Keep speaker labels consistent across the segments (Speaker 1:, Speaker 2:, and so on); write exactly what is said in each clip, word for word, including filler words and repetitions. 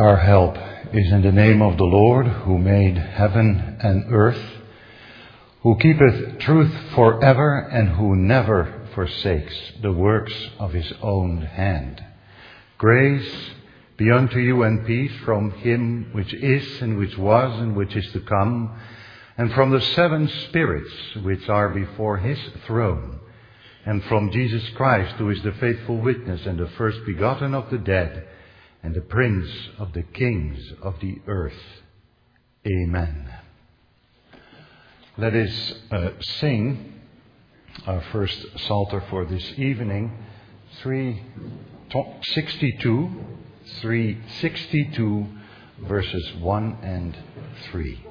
Speaker 1: Our help is in the name of the Lord, who made heaven and earth, who keepeth truth forever, and who never forsakes the works of his own hand. Grace be unto you and peace from him which is, and which was, and which is to come, and from the seven spirits which are before his throne, and from Jesus Christ, who is the faithful witness and the first begotten of the dead, and the Prince of the kings of the earth. Amen. Let us uh, sing our first Psalter for this evening, three sixty-two, three sixty-two, verses one and three.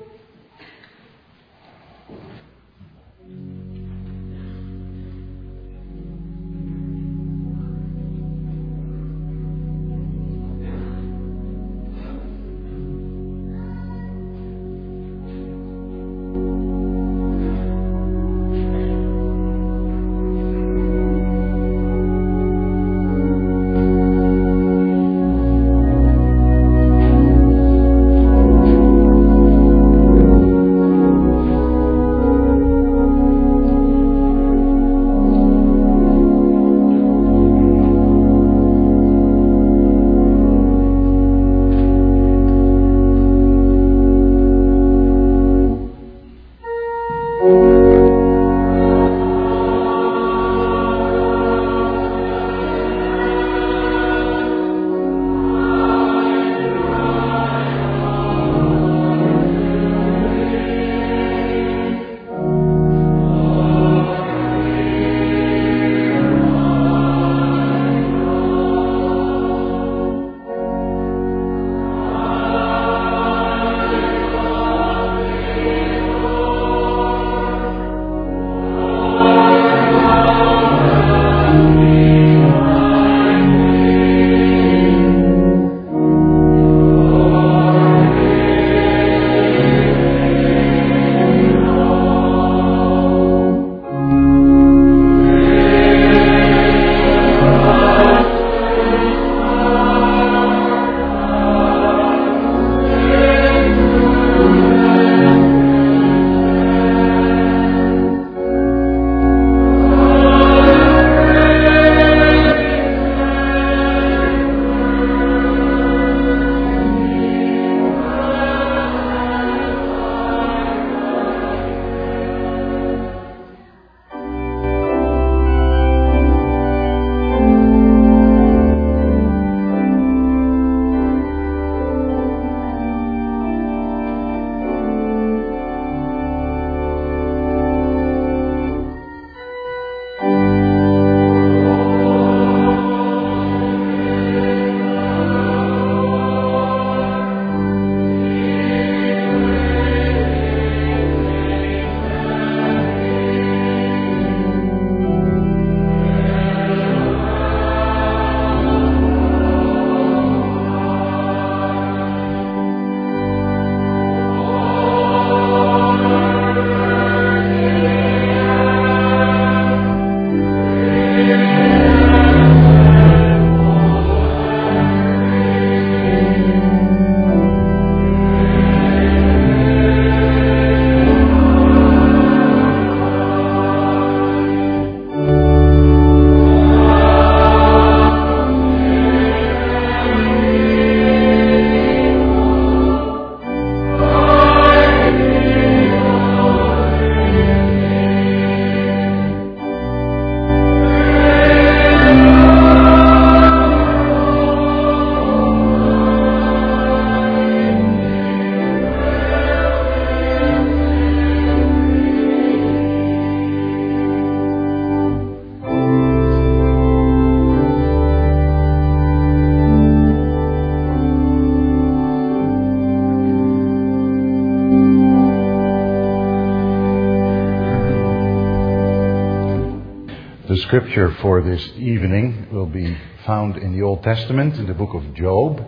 Speaker 1: The scripture for this evening will be found in the Old Testament, in the book of Job,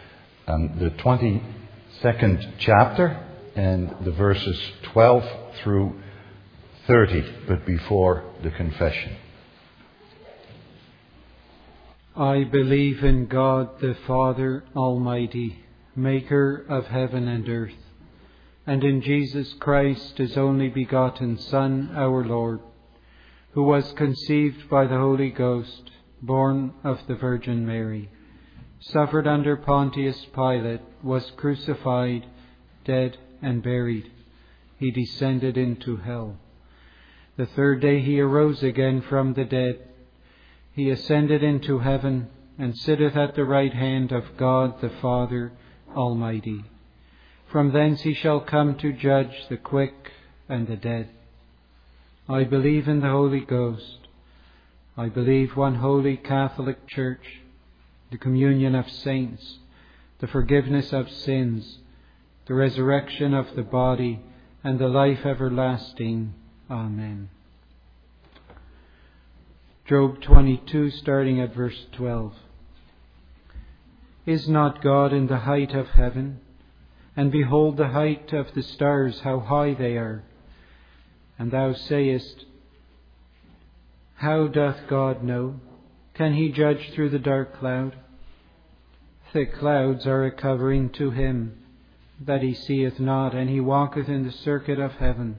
Speaker 1: um, the twenty-second chapter, and the verses twelve through thirty, but before the confession.
Speaker 2: I believe in God the Father Almighty, maker of heaven and earth, and in Jesus Christ, his only begotten Son, our Lord, who was conceived by the Holy Ghost, born of the Virgin Mary, suffered under Pontius Pilate, was crucified, dead, and buried. He descended into hell. The third day he arose again from the dead. He ascended into heaven, and sitteth at the right hand of God the Father Almighty. From thence he shall come to judge the quick and the dead. I believe in the Holy Ghost. I believe one holy Catholic Church, the communion of saints, the forgiveness of sins, the resurrection of the body, and the life everlasting. Amen. Job twenty-two, starting at verse twelve. Is not God in the height of heaven? And behold the height of the stars, how high they are. And thou sayest, how doth God know? Can he judge through the dark cloud? Thick clouds are a covering to him, that he seeth not, and he walketh in the circuit of heaven.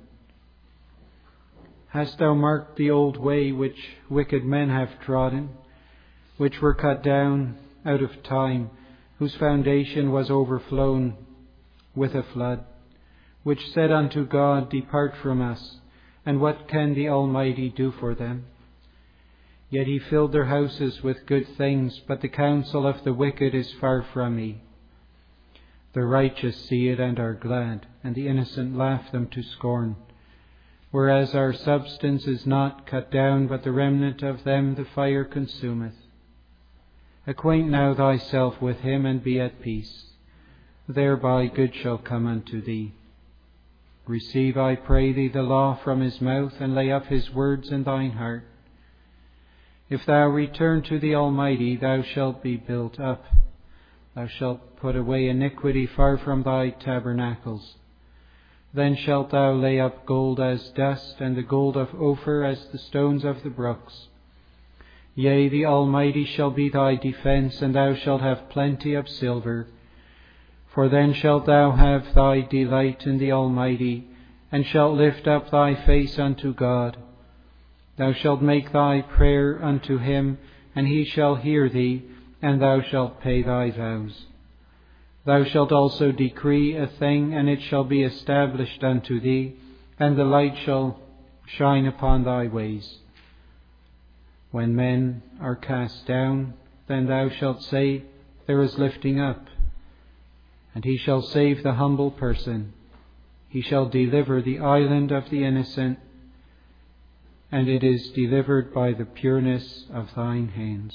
Speaker 2: Hast thou marked the old way which wicked men have trodden, which were cut down out of time, whose foundation was overflown with a flood, which said unto God, depart from us, and what can the Almighty do for them? Yet he filled their houses with good things, but the counsel of the wicked is far from me. The righteous see it and are glad, and the innocent laugh them to scorn. Whereas our substance is not cut down, but the remnant of them the fire consumeth. Acquaint now thyself with him, and be at peace. Thereby good shall come unto thee. Receive, I pray thee, the law from his mouth, and lay up his words in thine heart. If thou return to the Almighty, thou shalt be built up. Thou shalt put away iniquity far from thy tabernacles. Then shalt thou lay up gold as dust, and the gold of Ophir as the stones of the brooks. Yea, the Almighty shall be thy defence, and thou shalt have plenty of silver. For then shalt thou have thy delight in the Almighty, and shalt lift up thy face unto God. Thou shalt make thy prayer unto him, and he shall hear thee, and thou shalt pay thy vows. Thou shalt also decree a thing, and it shall be established unto thee, and the light shall shine upon thy ways. When men are cast down, then thou shalt say, there is lifting up. And he shall save the humble person. He shall deliver the island of the innocent, and it is delivered by the pureness of thine hands.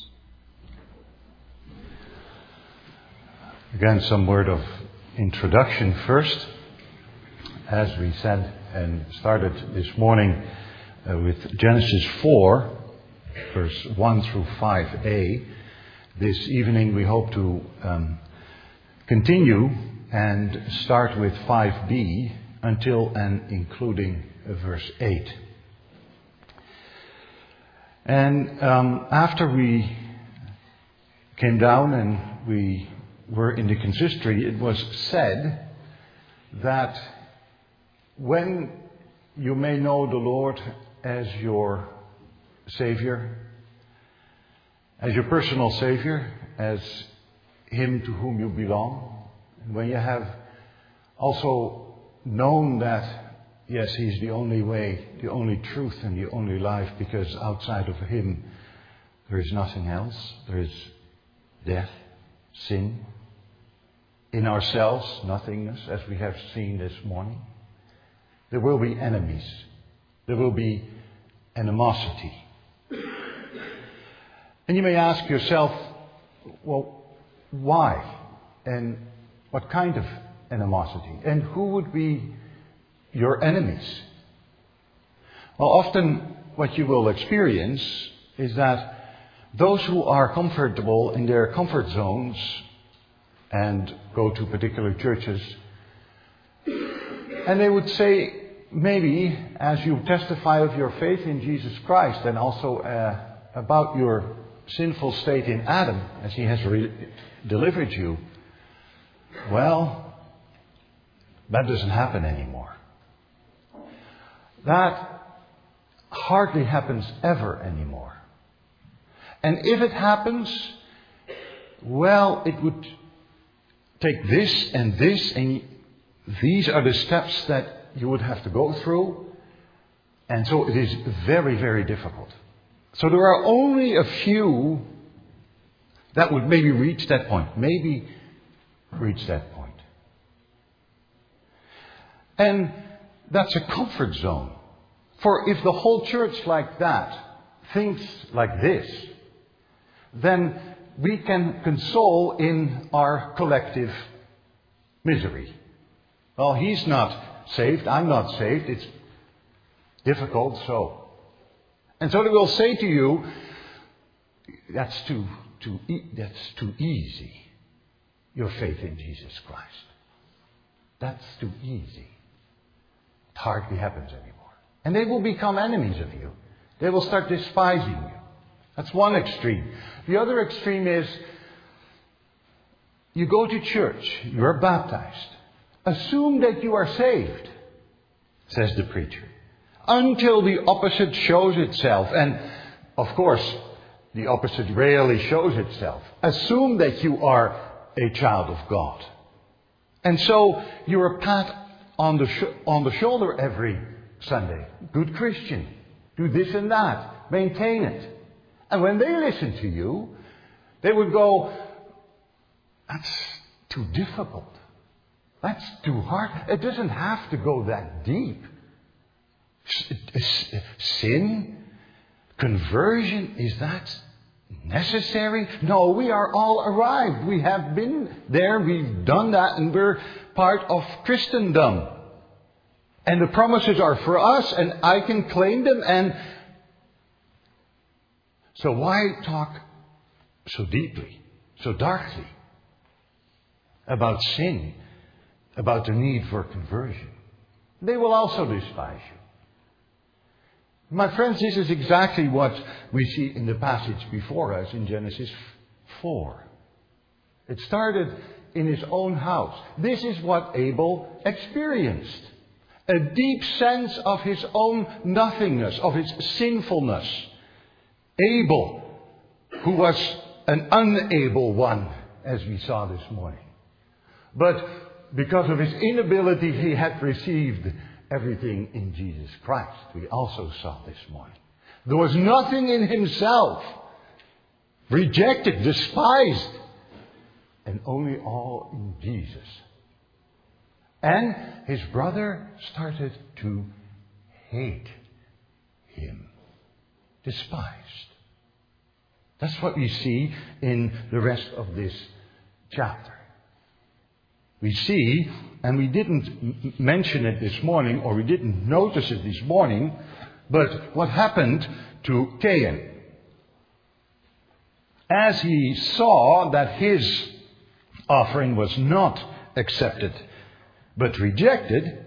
Speaker 1: Again, some word of introduction first. As we said and started this morning uh, with Genesis four, verse one through five a, this evening we hope to um, continue and start with five b until and including uh, verse eight. And um, after we came down and we were in the consistory, it was said that when you may know the Lord as your Savior, as your personal Savior, as Him to whom you belong, and when you have also known that, yes, He's the only way, the only truth, and the only life, because outside of Him there is nothing else. There is death, sin, in ourselves, nothingness, as we have seen this morning. There will be enemies. There will be animosity. And you may ask yourself, well, why? And what kind of animosity? And who would be your enemies? Well, often what you will experience is that those who are comfortable in their comfort zones and go to particular churches, and they would say, maybe as you testify of your faith in Jesus Christ and also uh, about your sinful state in Adam, as He has re- delivered you, Well, that doesn't happen anymore. That hardly happens ever anymore. And if it happens, well, it would take this and this, and these are the steps that you would have to go through. And so it is very, very difficult. So there are only a few that would maybe reach that point. Maybe reach that point. And that's a comfort zone. For if the whole church like that thinks like this, then we can console in our collective misery. Well, he's not saved, I'm not saved, it's difficult, so. And so they will say to you, that's too, too, e- that's too easy, your faith in Jesus Christ. That's too easy. It hardly happens anymore. And they will become enemies of you. They will start despising you. That's one extreme. The other extreme is, you go to church, you are baptized. Assume that you are saved, says the preacher, until the opposite shows itself. And, of course, the opposite rarely shows itself. Assume that you are a child of God. And so you're a pat on the, sh- on the shoulder every Sunday. Good Christian. Do this and that. Maintain it. And when they listen to you, they would go, that's too difficult. That's too hard. It doesn't have to go that deep. Sin, conversion, is that necessary? No, we are all arrived. We have been there, we've done that, and we're part of Christendom. And the promises are for us, and I can claim them. And so why talk so deeply, so darkly about sin, about the need for conversion? They will also despise you. My friends, this is exactly what we see in the passage before us in Genesis four. It started in his own house. This is what Abel experienced. A deep sense of his own nothingness, of his sinfulness. Abel, who was an unable one, as we saw this morning. But because of his inability, he had received everything in Jesus Christ. We also saw this morning. There was nothing in himself. Rejected, despised. And only all in Jesus. And his brother started to hate him. Despised. That's what we see in the rest of this chapter. We see, and we didn't m- mention it this morning, or we didn't notice it this morning, but what happened to Cain. As he saw that his offering was not accepted, but rejected,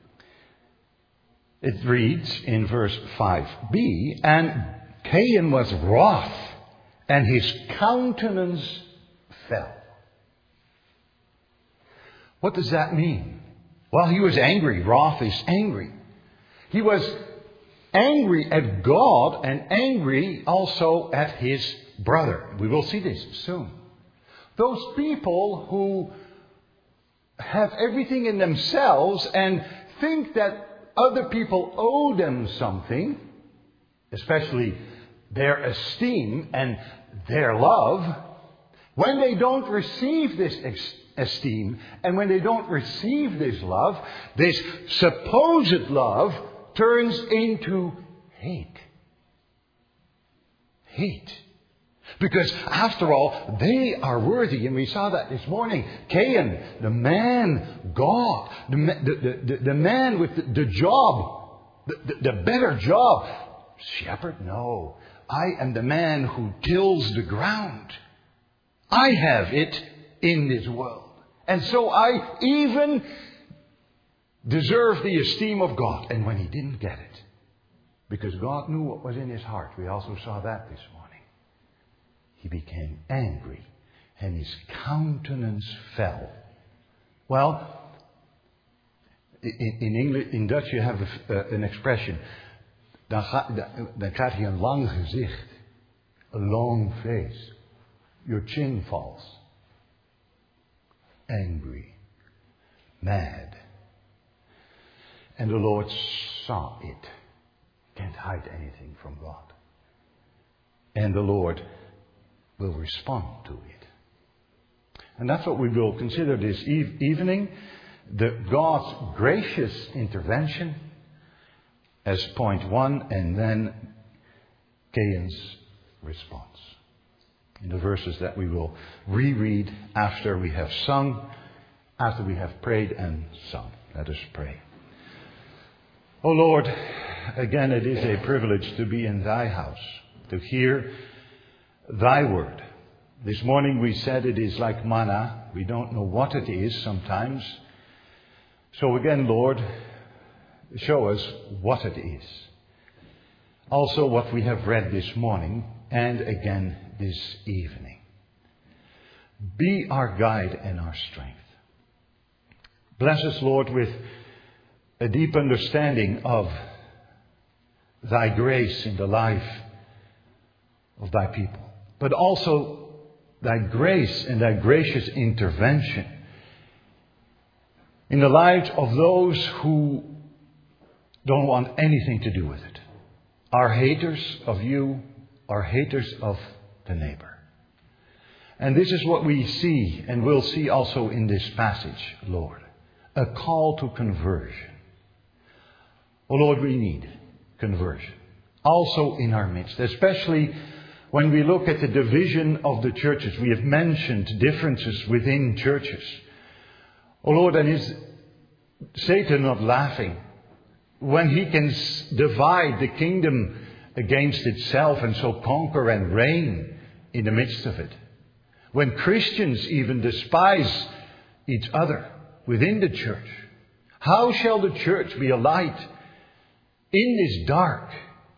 Speaker 1: it reads in verse five b, and Cain was wroth, and his countenance fell. What does that mean? Well, he was angry. Wrath is angry. He was angry at God and angry also at his brother. We will see this soon. Those people who have everything in themselves and think that other people owe them something, especially their esteem and their love, when they don't receive this ex- esteem and when they don't receive this love, this supposed love turns into hate. Hate. Because after all, they are worthy. And we saw that this morning. Cain, the man, God, the, the, the, the man with the, the job, the, the, the better job. Shepherd, no. I am the man who tills the ground. I have it in this world. And so I even deserve the esteem of God. And when he didn't get it, because God knew what was in his heart, we also saw that this morning. He became angry, and his countenance fell. Well, in, in English, in Dutch you have a, uh, an expression. Dan, ga, dan krijg je een lang gezicht. A long face. Your chin falls. Angry. Mad. And the Lord saw it. Can't hide anything from God. And the Lord will respond to it. And that's what we will consider this evening. The God's gracious intervention as point one, and then Cain's response. In the verses that we will reread after we have sung, after we have prayed and sung. Let us pray. O Lord, again it is a privilege to be in thy house, to hear thy word. This morning we said it is like manna. We don't know what it is sometimes. So again, Lord, show us what it is. Also what we have read this morning and again this evening. Be our guide and our strength. Bless us, Lord, with a deep understanding of thy grace in the life of thy people. But also thy grace and thy gracious intervention in the lives of those who don't want anything to do with it. Are haters of you, are haters of the neighbor. And this is what we see and will see also in this passage, Lord. A call to conversion. Oh Lord, we need conversion. Also in our midst, especially when we look at the division of the churches. We have mentioned differences within churches. Oh Lord, and is Satan not laughing when he can divide the kingdom against itself and so conquer and reign in the midst of it? When Christians even despise each other within the church, how shall the church be a light in this dark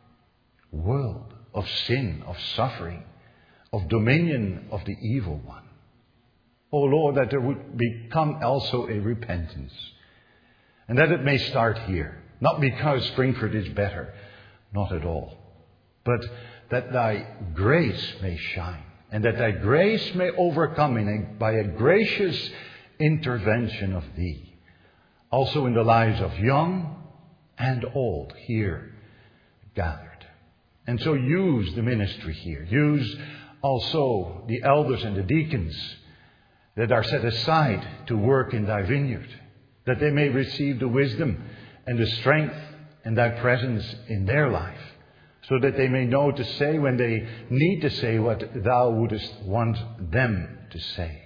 Speaker 1: world of sin, of suffering, of dominion of the evil one? Oh Lord, that there would become also a repentance. And that it may start here. Not because Springford is better. Not at all. But that thy grace may shine. And that thy grace may overcome in a, by a gracious intervention of thee. Also in the lives of young and old here gathered. And so use the ministry here. Use also the elders and the deacons that are set aside to work in thy vineyard. That they may receive the wisdom and the strength and thy presence in their life. So that they may know to say when they need to say what thou wouldest want them to say.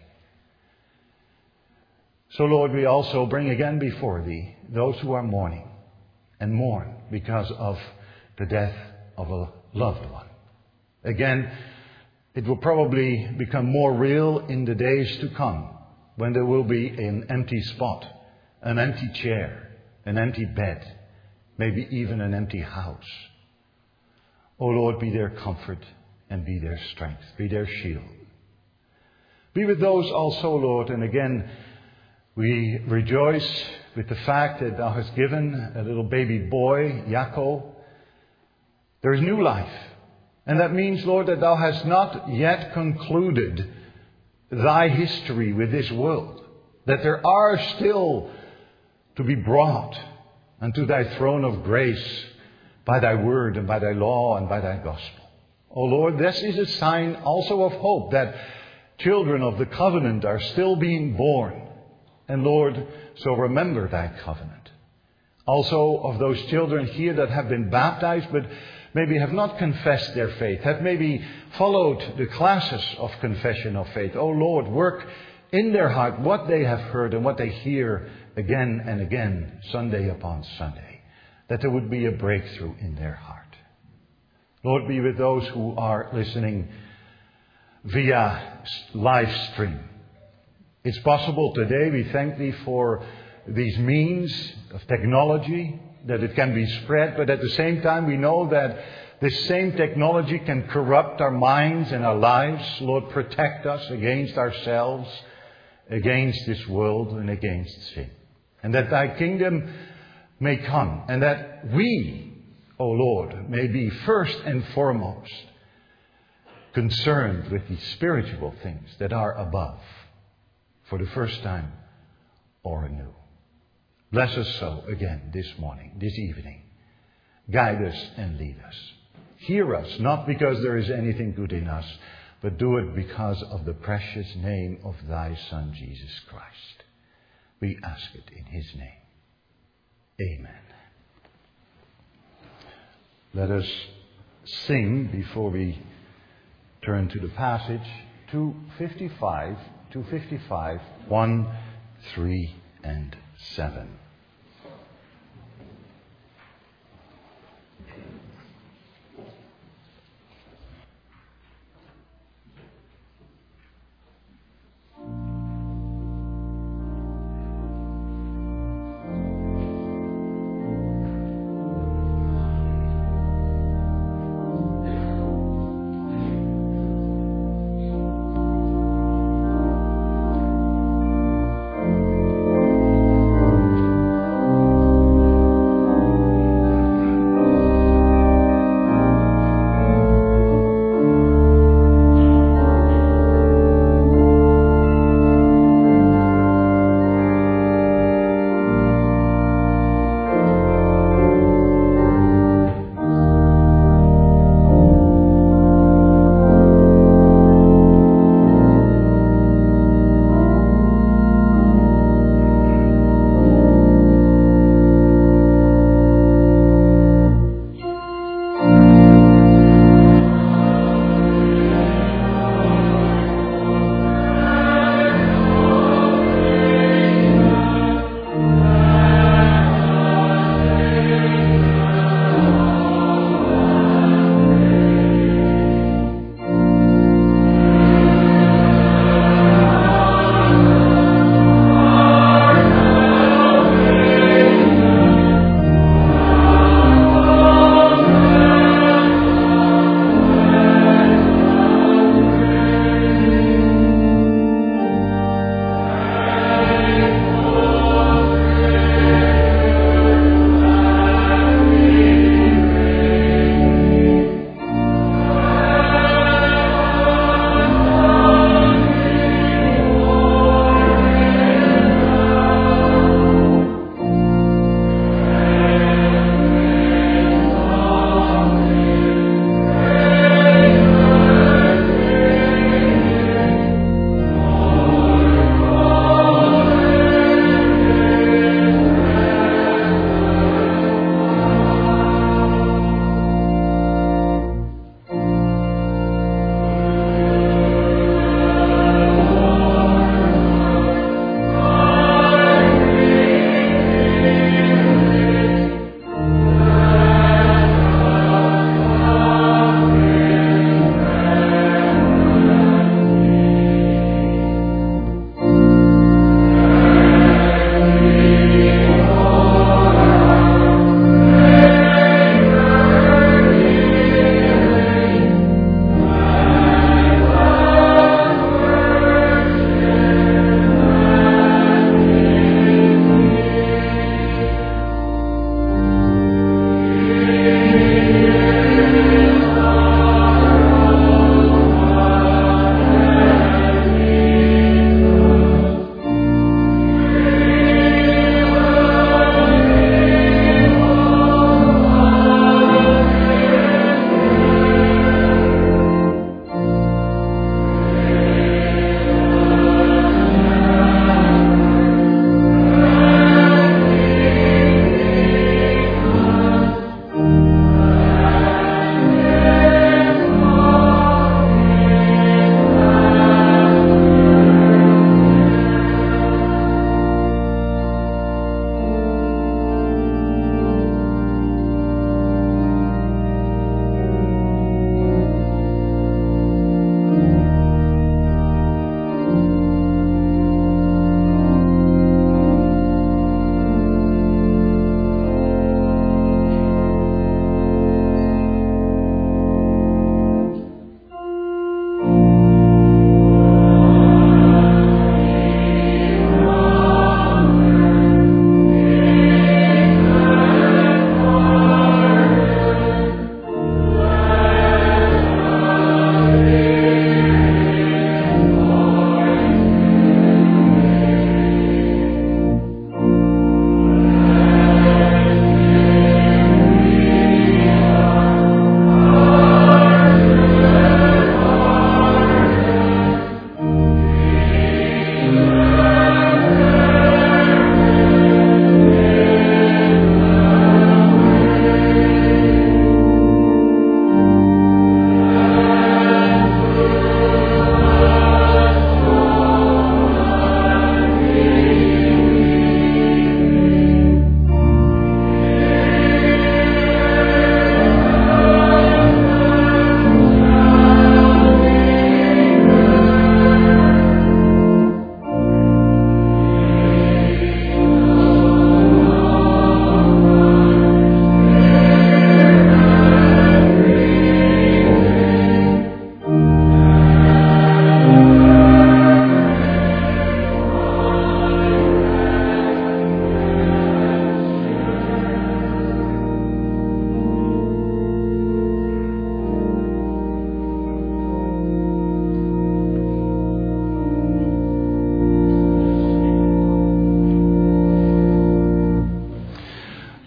Speaker 1: So Lord, we also bring again before thee those who are mourning and mourn because of the death of a loved one. Again, it will probably become more real in the days to come when there will be an empty spot, an empty chair, an empty bed, maybe even an empty house. O Lord, be their comfort and be their strength, be their shield. Be with those also, Lord, and again, we rejoice with the fact that thou hast given a little baby boy, Jacob. There is new life. And that means, Lord, that thou hast not yet concluded thy history with this world. That there are still to be brought unto thy throne of grace by thy word and by thy law and by thy gospel. O Lord, this is a sign also of hope that children of the covenant are still being born. And Lord, so remember thy covenant. Also of those children here that have been baptized but maybe have not confessed their faith, have maybe followed the classes of confession of faith. O Lord, work in their heart what they have heard and what they hear again and again, Sunday upon Sunday. That there would be a breakthrough in their heart. Lord, be with those who are listening via live stream. It's possible today, we thank thee for these means of technology, that it can be spread, but at the same time we know that this same technology can corrupt our minds and our lives. Lord, protect us against ourselves against this world and against sin. And that thy kingdom may come, and that we, O Lord, may be first and foremost concerned with the spiritual things that are above for the first time or anew. Bless us so again this morning, this evening. Guide us and lead us. Hear us, not because there is anything good in us, but do it because of the precious name of thy Son, Jesus Christ. We ask it in his name. Amen. Let us sing before we turn to the passage, two fifty-five, two fifty-five, one, three, and seven.
Speaker 3: Thank you.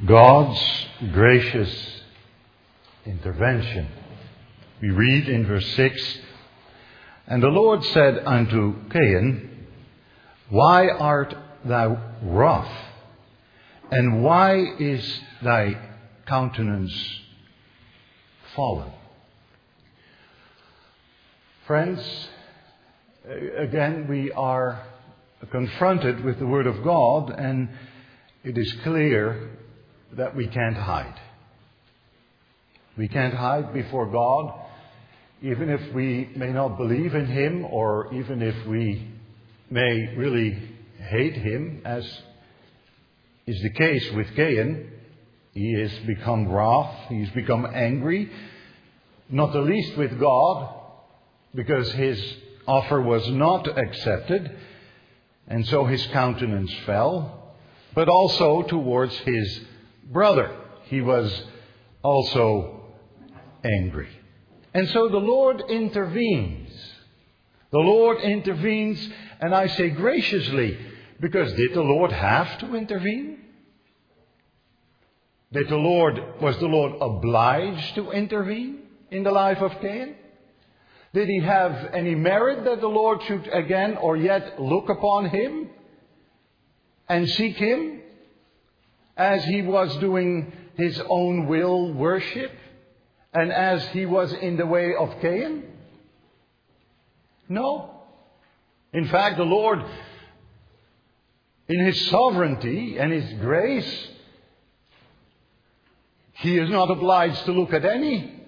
Speaker 1: God's gracious intervention. We read in verse six, "And the Lord said unto Cain, Why art thou wroth? And why is thy countenance fallen?" Friends, again we are confronted with the Word of God, and it is clear that we can't hide. We can't hide before God, even if we may not believe in Him, or even if we may really hate Him, as is the case with Cain. He has become wroth, he's become angry, not the least with God, because his offer was not accepted, and so his countenance fell, but also towards his brother. He was also angry. And so the Lord intervenes. The Lord intervenes, and I say graciously, because did the Lord have to intervene? Did the Lord, was the Lord obliged to intervene in the life of Cain? Did he have any merit that the Lord should again or yet look upon him and seek him as he was doing his own will worship and as he was in the way of Cain? No. In fact, the Lord, in his sovereignty and his grace, he is not obliged to look at any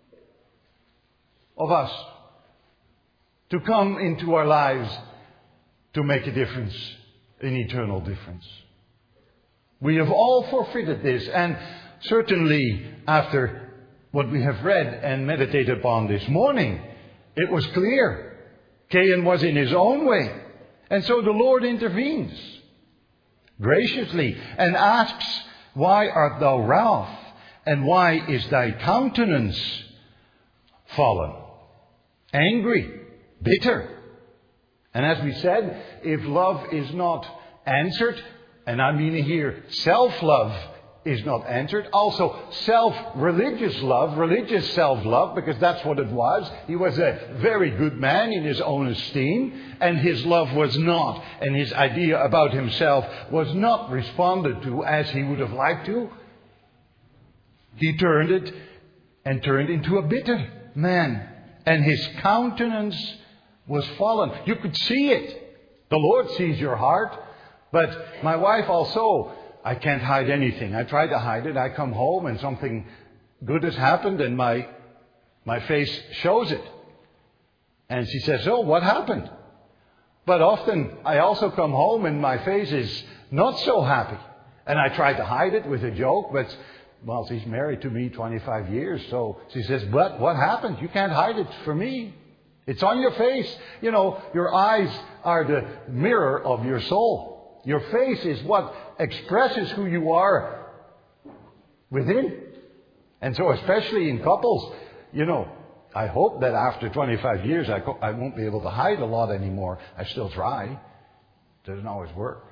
Speaker 1: of us to come into our lives to make a difference, an eternal difference. We have all forfeited this, and certainly after what we have read and meditated upon this morning, it was clear. Cain was in his own way, and so the Lord intervenes graciously and asks, "Why art thou wroth? And why is thy countenance fallen?" Angry, bitter. And as we said, if love is not answered, and I mean here self-love is not answered, also self-religious love, religious self-love, because that's what it was. He was a very good man in his own esteem, and his love was not, and his idea about himself was not responded to as he would have liked to. He turned it and turned into a bitter man. And his countenance was fallen. You could see it. The Lord sees your heart. But my wife also, I can't hide anything. I try to hide it. I come home and something good has happened and my my face shows it. And she says, "Oh, what happened?" But often I also come home and my face is not so happy. And I try to hide it with a joke, but well, she's married to me twenty-five years, so she says, "But what happened? You can't hide it from me. It's on your face." You know, your eyes are the mirror of your soul. Your face is what expresses who you are within. And so especially in couples, you know, I hope that after twenty-five years I, co- I won't be able to hide a lot anymore. I still try. It doesn't always work.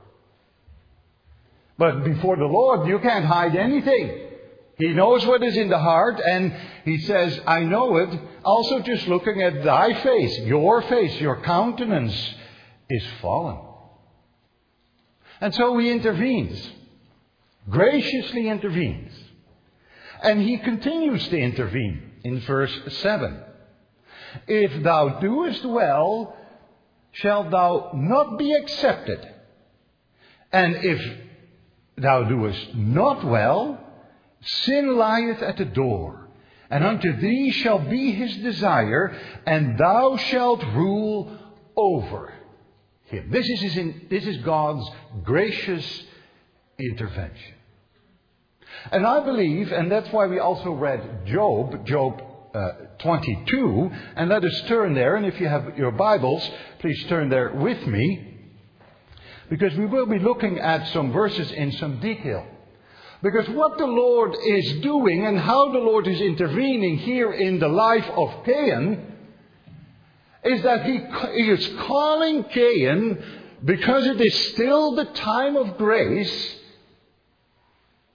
Speaker 1: But before the Lord, you can't hide anything. He knows what is in the heart, and he says, "I know it." Also just looking at thy face, your face, your countenance is fallen. And so he intervenes, graciously intervenes. And he continues to intervene in verse seven. "If thou doest well, shalt thou not be accepted. And if thou doest not well, sin lieth at the door, and unto thee shall be his desire, and thou shalt rule over him." This is, his in, this is God's gracious intervention. And I believe, and that's why we also read Job, Job uh, twenty-two, and let us turn there, and if you have your Bibles, please turn there with me, because we will be looking at some verses in some detail. Because what the Lord is doing and how the Lord is intervening here in the life of Cain is that he, he is calling Cain, because it is still the time of grace,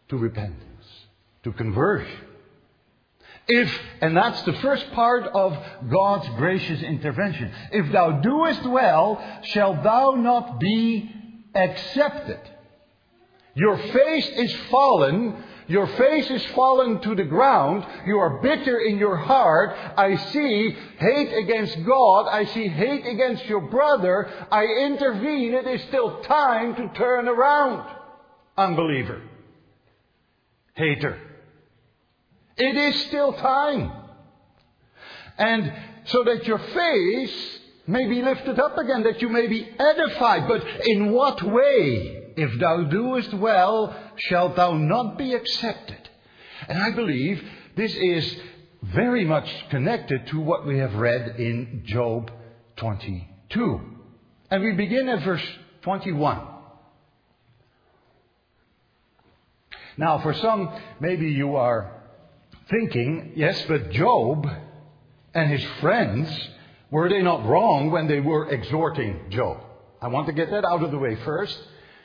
Speaker 1: to repentance, to conversion. If, and that's the first part of God's gracious intervention, if thou doest well, shalt thou not be accepted. Your face is fallen, your face is fallen to the ground, you are bitter in your heart, I see hate against God, I see hate against your brother, I intervene, it is still time to turn around. Unbeliever. Hater. It is still time. And so that your face may be lifted up again, that you may be edified. But in what way? If thou doest well, shalt thou not be accepted. And I believe this is very much connected to what we have read in Job twenty-two. And we begin at verse twenty-one. Now, for some, maybe you are thinking, yes, but Job and his friends, were they not wrong when they were exhorting Job? I want to get that out of the way first.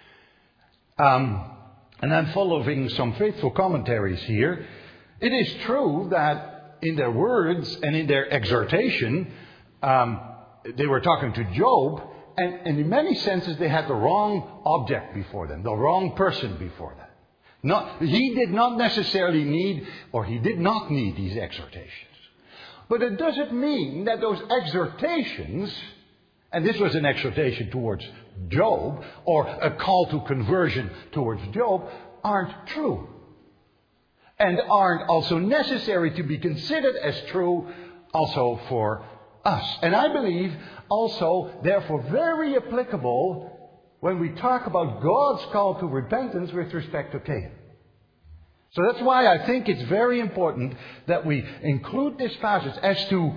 Speaker 1: Um, and I'm following some faithful commentaries here. It is true that in their words and in their exhortation, um, they were talking to Job, and, and in many senses they had the wrong object before them, the wrong person before them. Not, he did not necessarily need, or he did not need these exhortations. But it doesn't mean that those exhortations, and this was an exhortation towards Job, or a call to conversion towards Job, aren't true. And aren't also necessary to be considered as true also for us. And I believe also, therefore, very applicable when we talk about God's call to repentance with respect to Cain. So that's why I think it's very important that we include this passage as to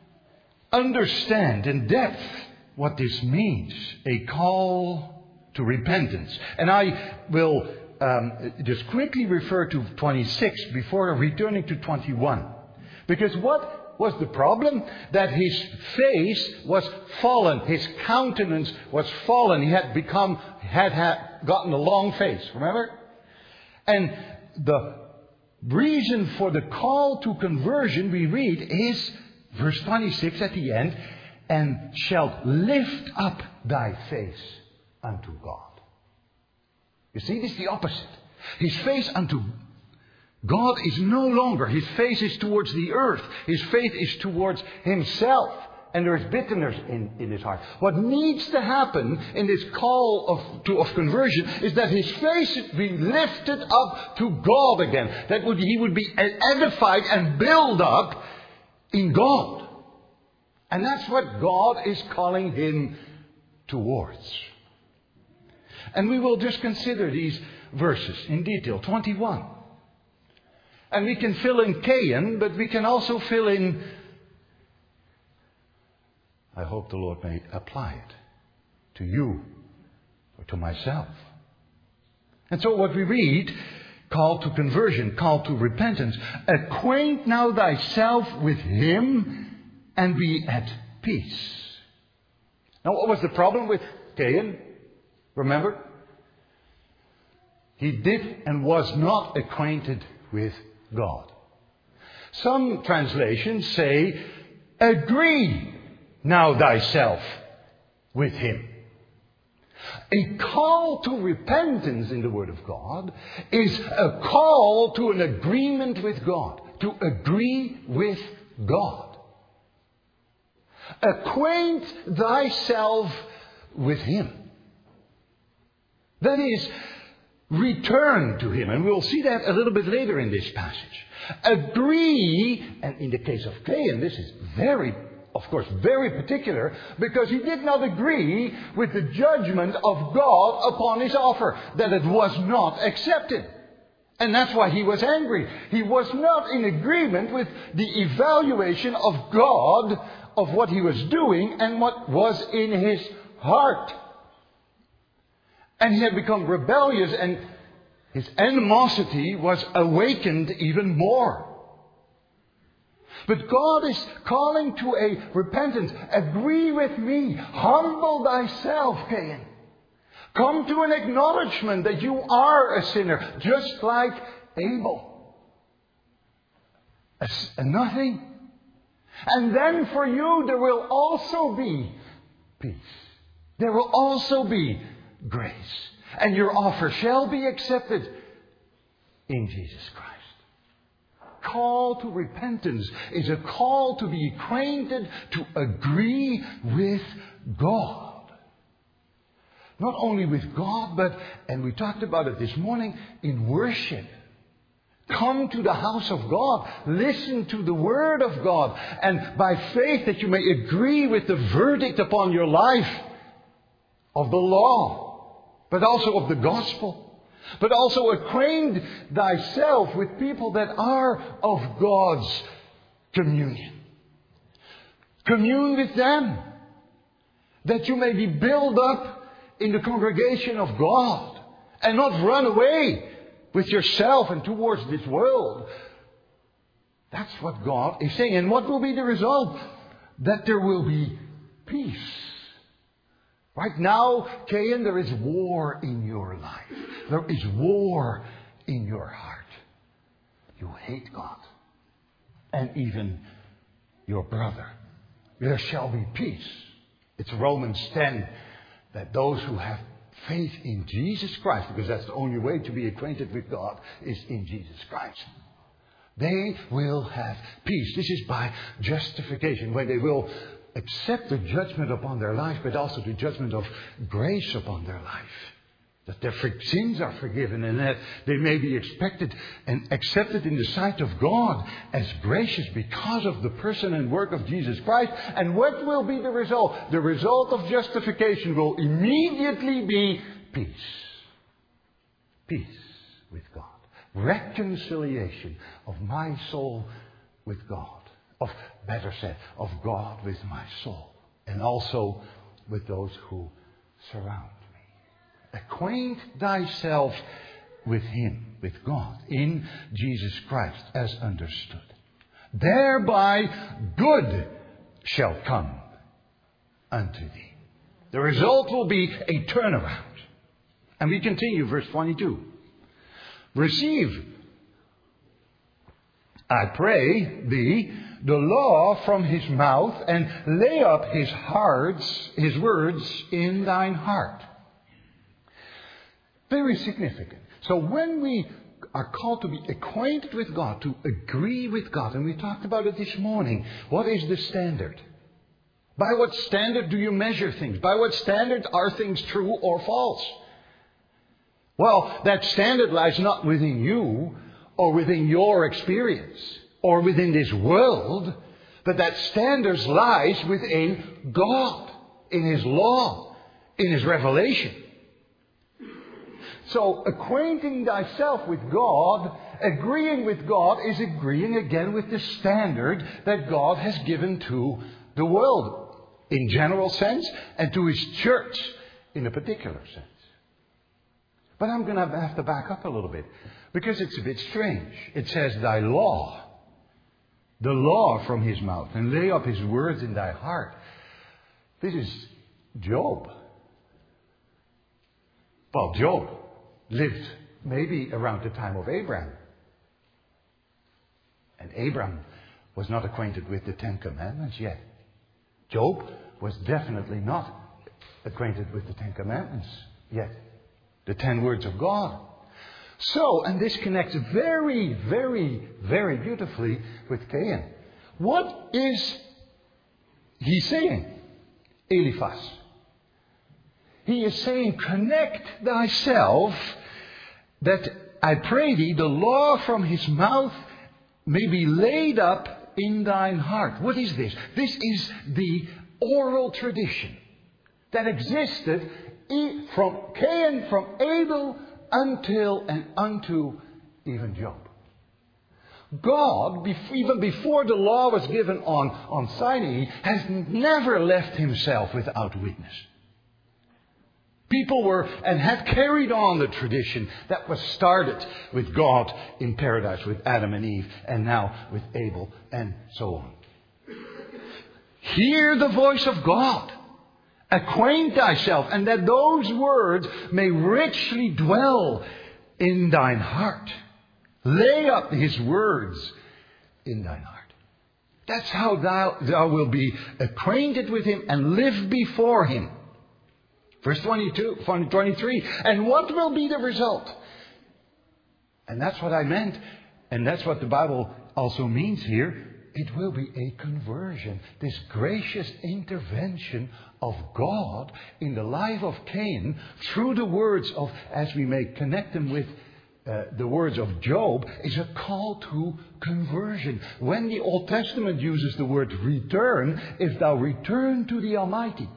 Speaker 1: understand in depth what this means. A call to repentance. And I will um, just quickly refer to twenty-six before returning to twenty-one. Because what was the problem? That his face was fallen. His countenance was fallen. He had become, had, had gotten a long face. Remember? And the reason for the call to conversion we read is verse twenty-six at the end. And shalt lift up thy face unto God. You see, this is the opposite. His face unto God is no longer. His face is towards the earth. His face is towards himself. And there is bitterness in, in his heart. What needs to happen in this call of, to, of conversion is that his face be lifted up to God again. That would, he would be edified and built up in God. And that's what God is calling him towards. And we will just consider these verses in detail. twenty-one. And we can fill in Cain, but we can also fill in, I hope the Lord may apply it to you or to myself. And so what we read, call to conversion, call to repentance. Acquaint now thyself with him and be at peace. Now what was the problem with Cain? Remember? He did and was not acquainted with God. Some translations say, agree now thyself with him. A call to repentance in the Word of God is a call to an agreement with God. To agree with God. Acquaint thyself with him. That is, return to him. And we'll see that a little bit later in this passage. Agree, and in the case of Cain, this is very, of course, very particular, because he did not agree with the judgment of God upon his offer, that it was not accepted. And that's why he was angry. He was not in agreement with the evaluation of God of what he was doing and what was in his heart. And he had become rebellious, and his animosity was awakened even more. But God is calling to a repentance. Agree with me. Humble thyself, Cain. Come to an acknowledgement that you are a sinner, just like Abel. A, a nothing. And then for you there will also be peace. There will also be grace. And your offer shall be accepted in Jesus Christ. Call to repentance is a call to be acquainted, to agree with God. Not only with God, but, and we talked about it this morning, in worship. Come to the house of God. Listen to the Word of God. And by faith that you may agree with the verdict upon your life of the law, but also of the gospel. But also acquaint thyself with people that are of God's communion. Commune with them. That you may be built up in the congregation of God. And not run away with yourself and towards this world. That's what God is saying. And what will be the result? That there will be peace. Right now, Cain, there is war in your life. There is war in your heart. You hate God. And even your brother. There shall be peace. It's Romans ten. That those who have faith in Jesus Christ, because that's the only way to be acquainted with God, is in Jesus Christ. They will have peace. This is by justification, where they will accept the judgment upon their life, but also the judgment of grace upon their life. That their sins are forgiven and that they may be expected and accepted in the sight of God as gracious because of the person and work of Jesus Christ. And what will be the result? The result of justification will immediately be peace. Peace with God. Reconciliation of my soul with God. Of, better said, of God with my soul. And also with those who surround me. Acquaint thyself with Him, with God, in Jesus Christ, as understood. Thereby good shall come unto thee. The result will be a turnaround. And we continue, verse twenty-two. Receive, I pray thee, the law from his mouth, and lay up his hearts, his words in thine heart. Very significant. So when we are called to be acquainted with God, to agree with God, and we talked about it this morning, what is the standard? By what standard do you measure things? By what standard are things true or false? Well, that standard lies not within you, or within your experience, or within this world, but that standard lies within God, in His law, in His revelation. So, acquainting thyself with God, agreeing with God, is agreeing again with the standard that God has given to the world, in general sense, and to His church, in a particular sense. But I'm going to have to back up a little bit, because it's a bit strange. It says, thy law, the law from his mouth, and lay up his words in thy heart. This is Job. Well, Job lived maybe around the time of Abraham. And Abraham was not acquainted with the Ten Commandments yet. Job was definitely not acquainted with the Ten Commandments yet. The ten words of God. So, and this connects very, very, very beautifully with Cain. What is he saying? Eliphaz. He is saying, connect thyself, that I pray thee, the law from his mouth may be laid up in thine heart. What is this? This is the oral tradition that existed from Cain, from Abel, until and unto even Job. God, even before the law was given on, on Sinai, has never left himself without witness. People were and had carried on the tradition that was started with God in paradise, with Adam and Eve, and now with Abel, and so on. Hear the voice of God Acquaint thyself, and that those words may richly dwell in thine heart. Lay up his words in thine heart. That's how thou, thou will be acquainted with him and live before him. Verse twenty-two, twenty-three. And what will be the result? And that's what I meant. And that's what the Bible also means here. It will be a conversion. This gracious intervention of God in the life of Cain through the words of, as we may connect them with uh, the words of Job, is a call to conversion. When the Old Testament uses the word return, if thou return to the Almighty.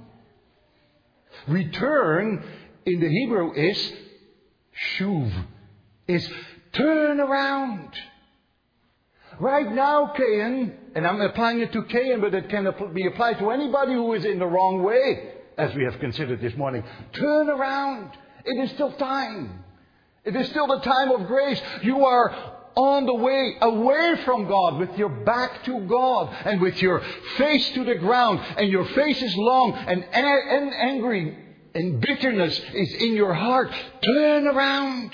Speaker 1: Return in the Hebrew is shuv, is turn around. Right now, Cain, and I'm applying it to Cain, but it can be applied to anybody who is in the wrong way, as we have considered this morning. Turn around. It is still time. It is still the time of grace. You are on the way away from God, with your back to God, and with your face to the ground, and your face is long, and, and angry, and bitterness is in your heart. Turn around.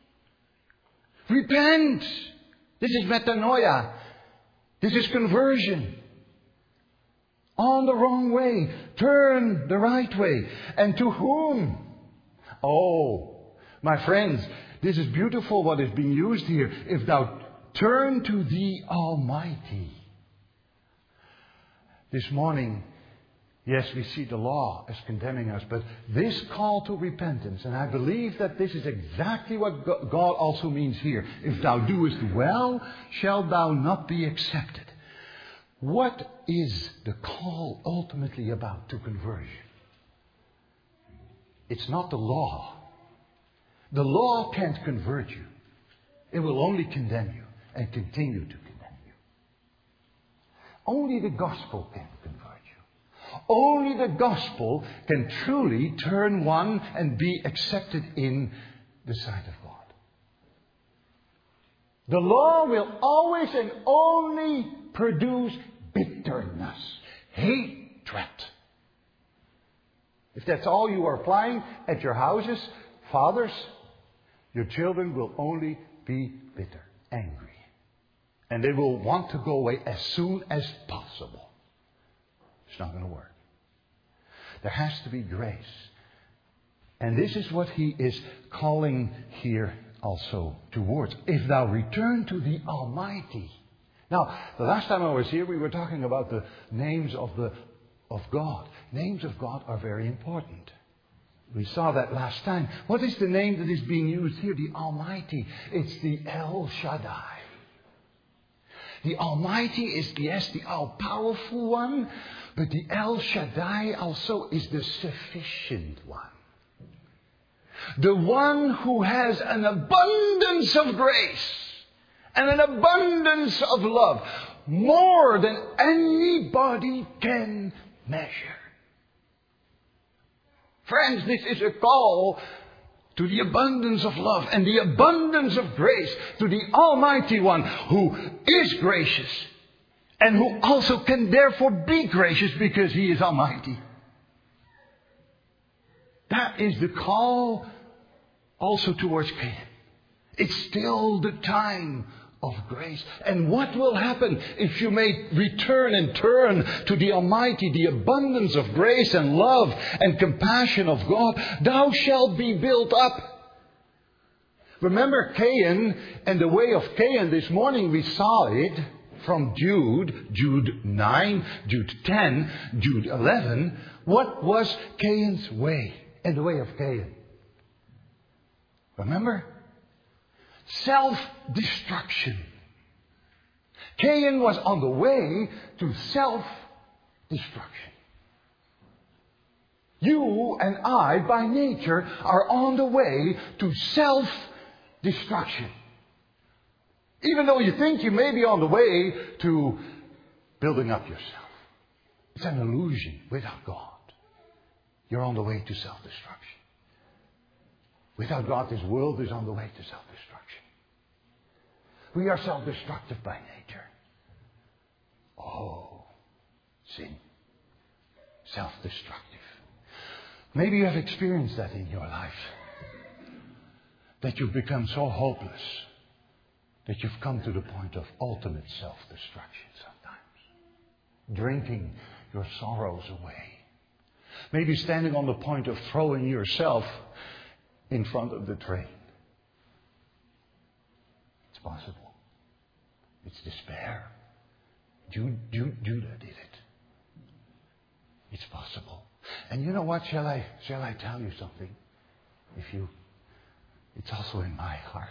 Speaker 1: Repent. This is metanoia. This is conversion. On the wrong way. Turn the right way. And to whom? Oh, my friends, this is beautiful what is being used here. If thou turn to the Almighty. This morning, yes, we see the law as condemning us, but this call to repentance, and I believe that this is exactly what God also means here. If thou doest well, shalt thou not be accepted. What is the call ultimately about to conversion? It's not the law. The law can't convert you. It will only condemn you and continue to condemn you. Only the gospel can convert you. Only the gospel can truly turn one and be accepted in the sight of God. The law will always and only produce bitterness, hatred. If that's all you are applying at your houses, fathers, your children will only be bitter, angry. And they will want to go away as soon as possible. It's not going to work. There has to be grace. And this is what he is calling here also towards. If thou return to the Almighty. Now, the last time I was here, we were talking about the names of the of God. Names of God are very important. We saw that last time. What is the name that is being used here? The Almighty. It's the El Shaddai. The Almighty is, yes, the all-powerful one, but the El Shaddai also is the sufficient one. The one who has an abundance of grace and an abundance of love, more than anybody can measure. Friends, this is a call to the abundance of love and the abundance of grace, to the Almighty One who is gracious and who also can therefore be gracious because He is Almighty. That is the call also towards Cain. It's still the time of grace. And what will happen if you may return and turn to the Almighty, the abundance of grace and love and compassion of God? Thou shalt be built up. Remember Cain and the way of Cain. This morning we saw it from Jude, Jude nine, Jude ten, Jude eleven. What was Cain's way and the way of Cain? Remember? Self-destruction. Cain was on the way to self-destruction. You and I, by nature, are on the way to self-destruction. Even though you think you may be on the way to building up yourself. It's an illusion without God. You're on the way to self-destruction. Without God, this world is on the way to self-destruction. We are self-destructive by nature. Oh, sin. Self-destructive. Maybe you have experienced that in your life. That you've become so hopeless that you've come to the point of ultimate self-destruction sometimes. Drinking your sorrows away. Maybe standing on the point of throwing yourself in front of the train. It's possible. It's despair. Jude, Jude, Judah did it. It's possible. And you know what? Shall I, shall I tell you something? If you, it's also in my heart.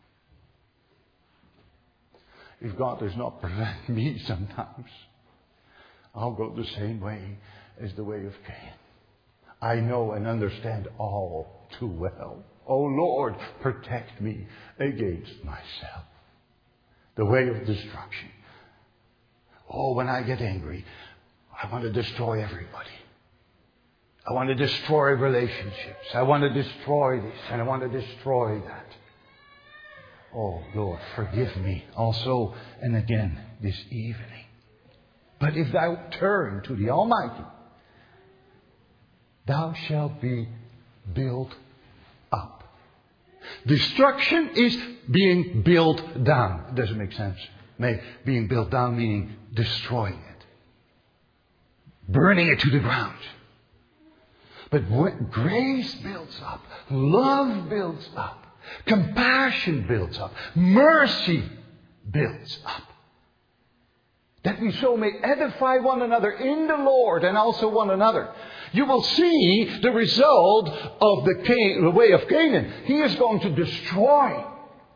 Speaker 1: If God does not prevent me sometimes, I'll go the same way as the way of Cain. I know and understand all too well. Oh Lord, protect me against myself. The way of destruction. Oh, when I get angry, I want to destroy everybody. I want to destroy relationships. I want to destroy this and I want to destroy that. Oh Lord, forgive me also and again this evening. But if thou turn to the Almighty, thou shalt be built up. Destruction is being built down. It doesn't make sense. May being built down meaning destroying it. Burning it to the ground. But when grace builds up, love builds up, compassion builds up, mercy builds up. That we so may edify one another in the Lord and also one another. You will see the result of the, Can- the way of Canaan. He is going to destroy.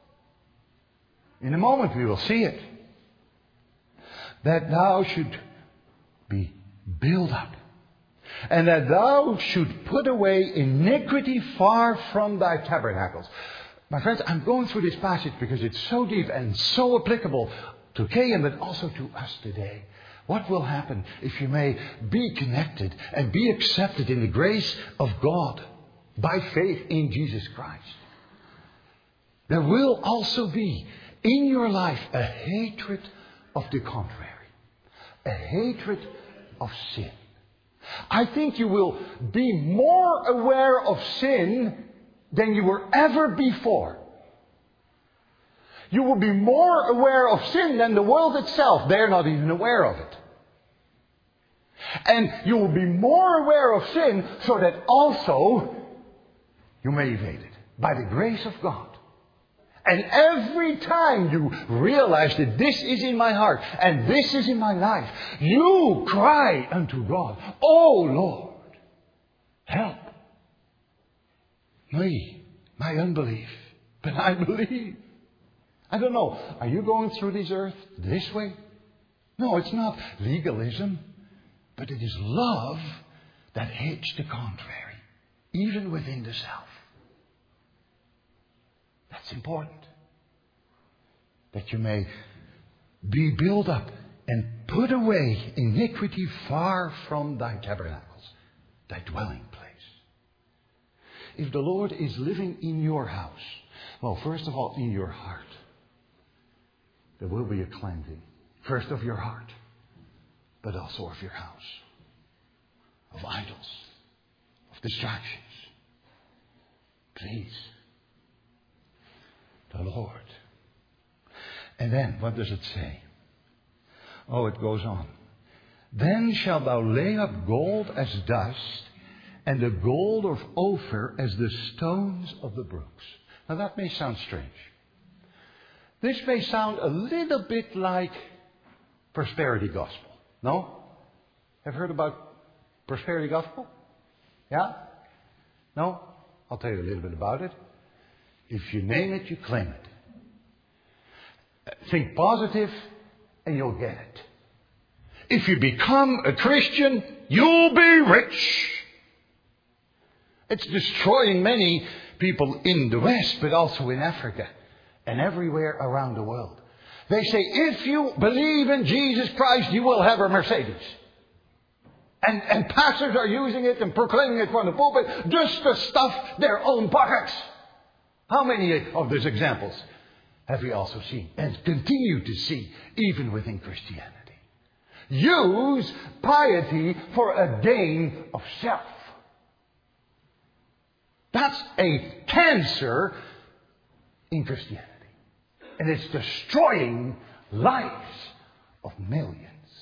Speaker 1: In a moment we will see it. That thou should be built up. And that thou should put away iniquity far from thy tabernacles. My friends, I'm going through this passage because it's so deep and so applicable to Cain, but also to us today. What will happen if you may be connected and be accepted in the grace of God by faith in Jesus Christ? There will also be in your life a hatred of the contrary. A hatred of sin. I think you will be more aware of sin than you were ever before. You will be more aware of sin than the world itself. They're not even aware of it. And you will be more aware of sin so that also you may evade it by the grace of God. And every time you realize that this is in my heart and this is in my life, you cry unto God, "Oh Lord, help me, my unbelief." But I believe. I don't know, are you going through this earth this way? No, it's not legalism, but it is love that hates the contrary, even within the self. That's important. That you may be built up and put away iniquity far from thy tabernacles, thy dwelling place. If the Lord is living in your house, well, first of all, in your heart, there will be a cleansing. First of your heart, but also of your house. Of idols, of distractions. Please. The Lord. And then, what does it say? Oh, it goes on. Then shalt thou lay up gold as dust, and the gold of Ophir as the stones of the brooks. Now that may sound strange. This may sound a little bit like prosperity gospel. No? Have you heard about prosperity gospel? Yeah? No? I'll tell you a little bit about it. If you name it, you claim it. Think positive and you'll get it. If you become a Christian, you'll be rich. It's destroying many people in the West, but also in Africa and everywhere around the world. They say, if you believe in Jesus Christ, you will have a Mercedes. And, and pastors are using it and proclaiming it from the pulpit just to stuff their own pockets. How many of these examples have we also seen and continue to see even within Christianity? Use piety for a gain of self. That's a cancer in Christianity. And it's destroying lives of millions.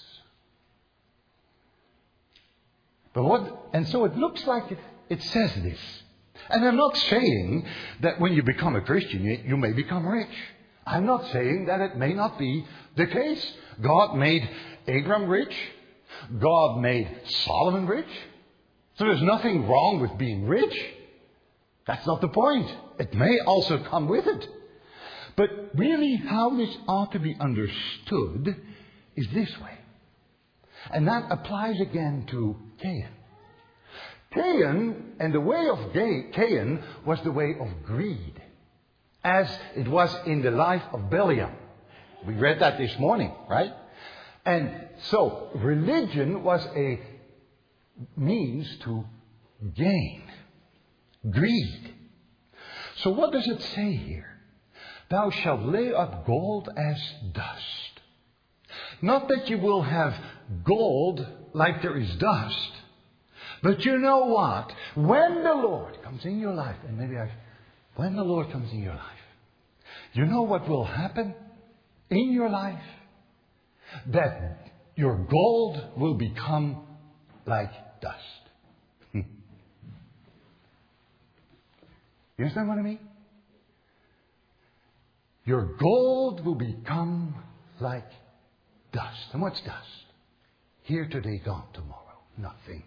Speaker 1: But what, and so it looks like it, it says this. And I'm not saying that when you become a Christian, you, you may become rich. I'm not saying that it may not be the case. God made Abram rich. God made Solomon rich. So there's nothing wrong with being rich. That's not the point. It may also come with it. But really how this ought to be understood is this way. And that applies again to Cain. Cain, and the way of Cain was the way of greed. As it was in the life of Balaam. We read that this morning, right? And so, religion was a means to gain. Greed. So what does it say here? Thou shalt lay up gold as dust. Not that you will have gold like there is dust. But you know what? When the Lord comes in your life, and maybe I, when the Lord comes in your life, you know what will happen in your life? That your gold will become like dust. You understand what I mean? Your gold will become like dust. And what's dust? Here today, gone tomorrow. Nothing.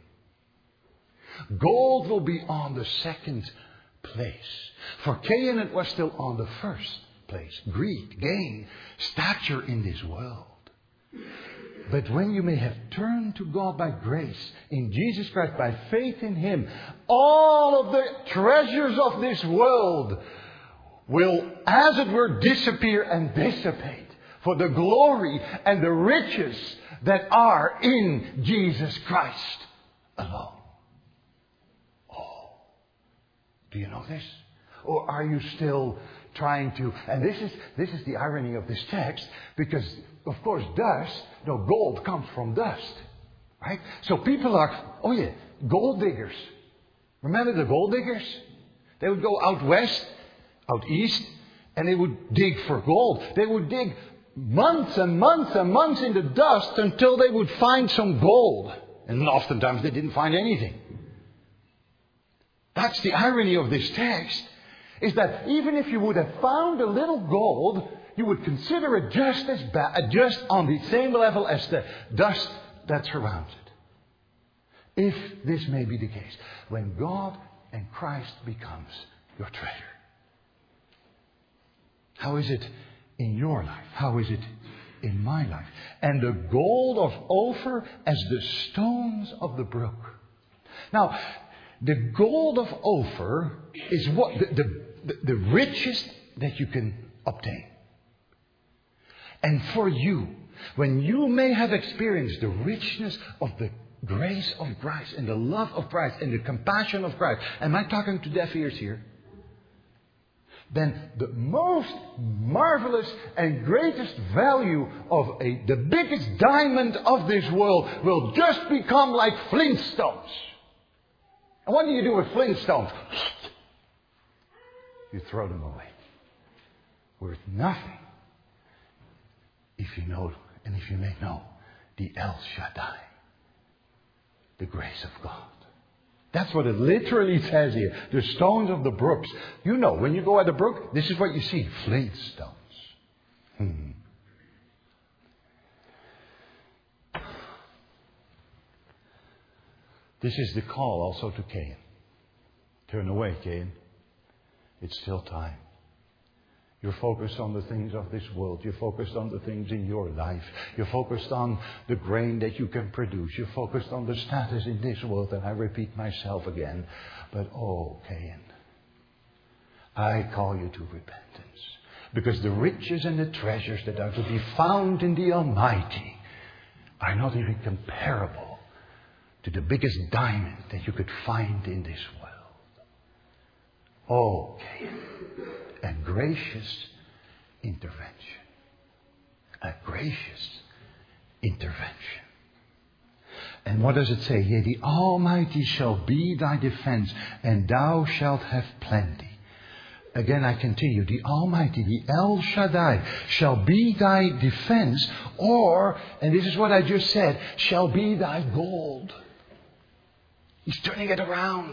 Speaker 1: Gold will be on the second place. For Cain, it was still on the first place. Greed, gain, stature in this world. But when you may have turned to God by grace, in Jesus Christ, by faith in Him, all of the treasures of this world will, as it were, disappear and dissipate for the glory and the riches that are in Jesus Christ alone. Oh, do you know this? Or are you still trying to, and this is this is the irony of this text, because of course dust, no, gold comes from dust, right? So people are, oh yeah, gold diggers. Remember the gold diggers? They would go out west, out east, and they would dig for gold. They would dig months and months and months in the dust until they would find some gold. And oftentimes they didn't find anything. That's the irony of this text, is that even if you would have found a little gold, you would consider it just as bad, just on the same level as the dust that surrounds it. If this may be the case, when God and Christ becomes your treasure. How is it in your life? How is it in my life? And the gold of Ophir as the stones of the brook. Now, the gold of Ophir is what the, the, the richest that you can obtain. And for you, when you may have experienced the richness of the grace of Christ and the love of Christ and the compassion of Christ, am I talking to deaf ears here? Then the most marvelous and greatest value of a, the biggest diamond of this world will just become like flintstones. And what do you do with flintstones? You throw them away. Worth nothing. If you know, and if you may know, the El Shaddai, the grace of God. That's what it literally says here. The stones of the brooks. You know, when you go at the brook, this is what you see. Flintstones. Hmm. This is the call also to Cain. Turn away, Cain. It's still time. You're focused on the things of this world. You're focused on the things in your life. You're focused on the grain that you can produce. You're focused on the status in this world. And I repeat myself again. But oh, Cain, I call you to repentance. Because the riches and the treasures that are to be found in the Almighty are not even comparable to the biggest diamond that you could find in this world. Oh, Cain. A gracious intervention. A gracious intervention. And what does it say? Yea, the Almighty shall be thy defense, and thou shalt have plenty. Again, I continue. The Almighty, the El Shaddai, shall be thy defense, or, and this is what I just said, shall be thy gold. He's turning it around.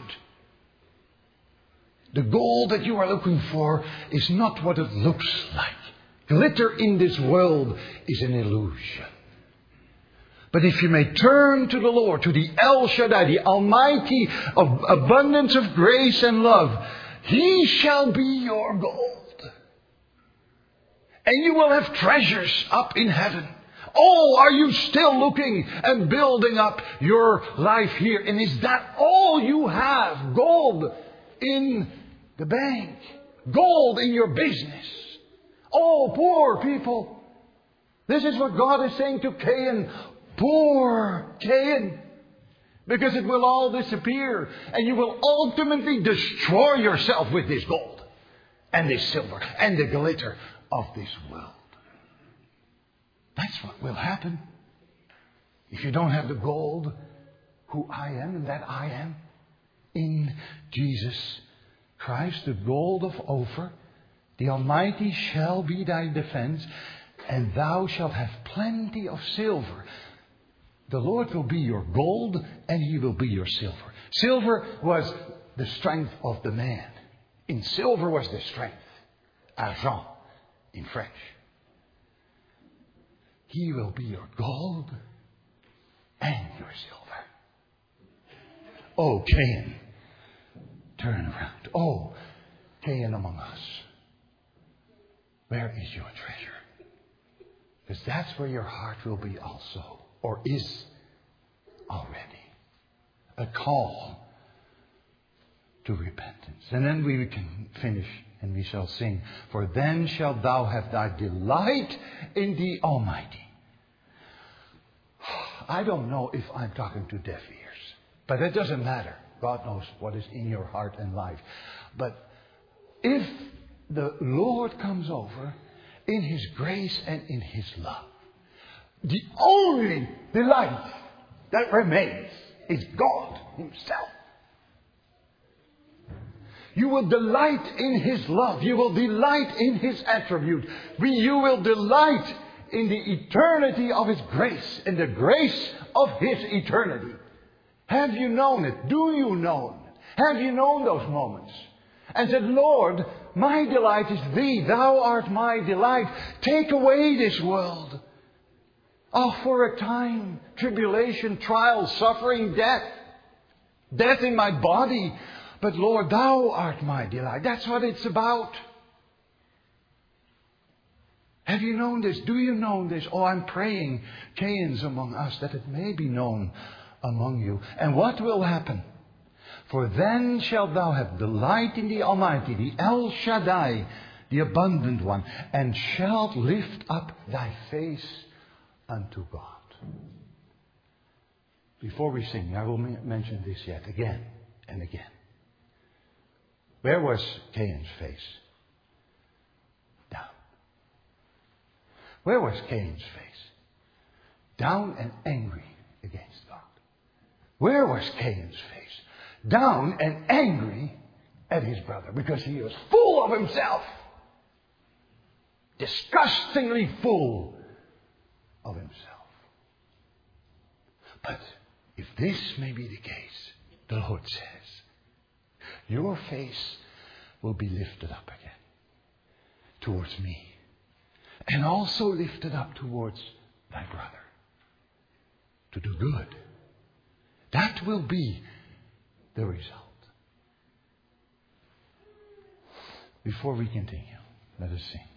Speaker 1: The gold that you are looking for is not what it looks like. Glitter in this world is an illusion. But if you may turn to the Lord, to the El Shaddai, the Almighty of abundance of grace and love, He shall be your gold. And you will have treasures up in heaven. Oh, are you still looking and building up your life here? And is that all you have? Gold in the bank. Gold in your business. Oh, poor people. This is what God is saying to Cain. Poor Cain. Because it will all disappear. And you will ultimately destroy yourself with this gold. And this silver. And the glitter of this world. That's what will happen. If you don't have the gold, who I am and that I am, in Jesus Christ, the gold of Ophir, the Almighty shall be thy defense, and thou shalt have plenty of silver. The Lord will be your gold, and He will be your silver. Silver was the strength of the man. In silver was the strength. Argent in French. He will be your gold and your silver. Oh, Cain, turn around. Oh, Cain among us. Where is your treasure? Because that's where your heart will be also. Or is already. A call to repentance. And then we can finish and we shall sing. For then shalt thou have thy delight in the Almighty. I don't know if I'm talking to deaf ears. But it doesn't matter. God knows what is in your heart and life. But if the Lord comes over in His grace and in His love, the only delight that remains is God Himself. You will delight in His love. You will delight in His attribute. You will delight in the eternity of His grace, in the grace of His eternity. Have you known it? Do you know it? Have you known those moments? And said, Lord, my delight is Thee. Thou art my delight. Take away this world. Oh, for a time, tribulation, trial, suffering, death. Death in my body. But Lord, Thou art my delight. That's what it's about. Have you known this? Do you know this? Oh, I'm praying, Cains among us, that it may be known among you. And what will happen? For then shalt thou have delight in the Almighty, the El Shaddai, the abundant one, and shalt lift up thy face unto God. Before we sing, I will mention this yet again and again. Where was Cain's face? Down. Where was Cain's face? Down and angry against God. Where was Cain's face? Down and angry at his brother, because he was full of himself. Disgustingly full of himself. But if this may be the case, the Lord says, your face will be lifted up again towards me, and also lifted up towards thy brother, to do good. That will be the result. Before we continue, let us sing.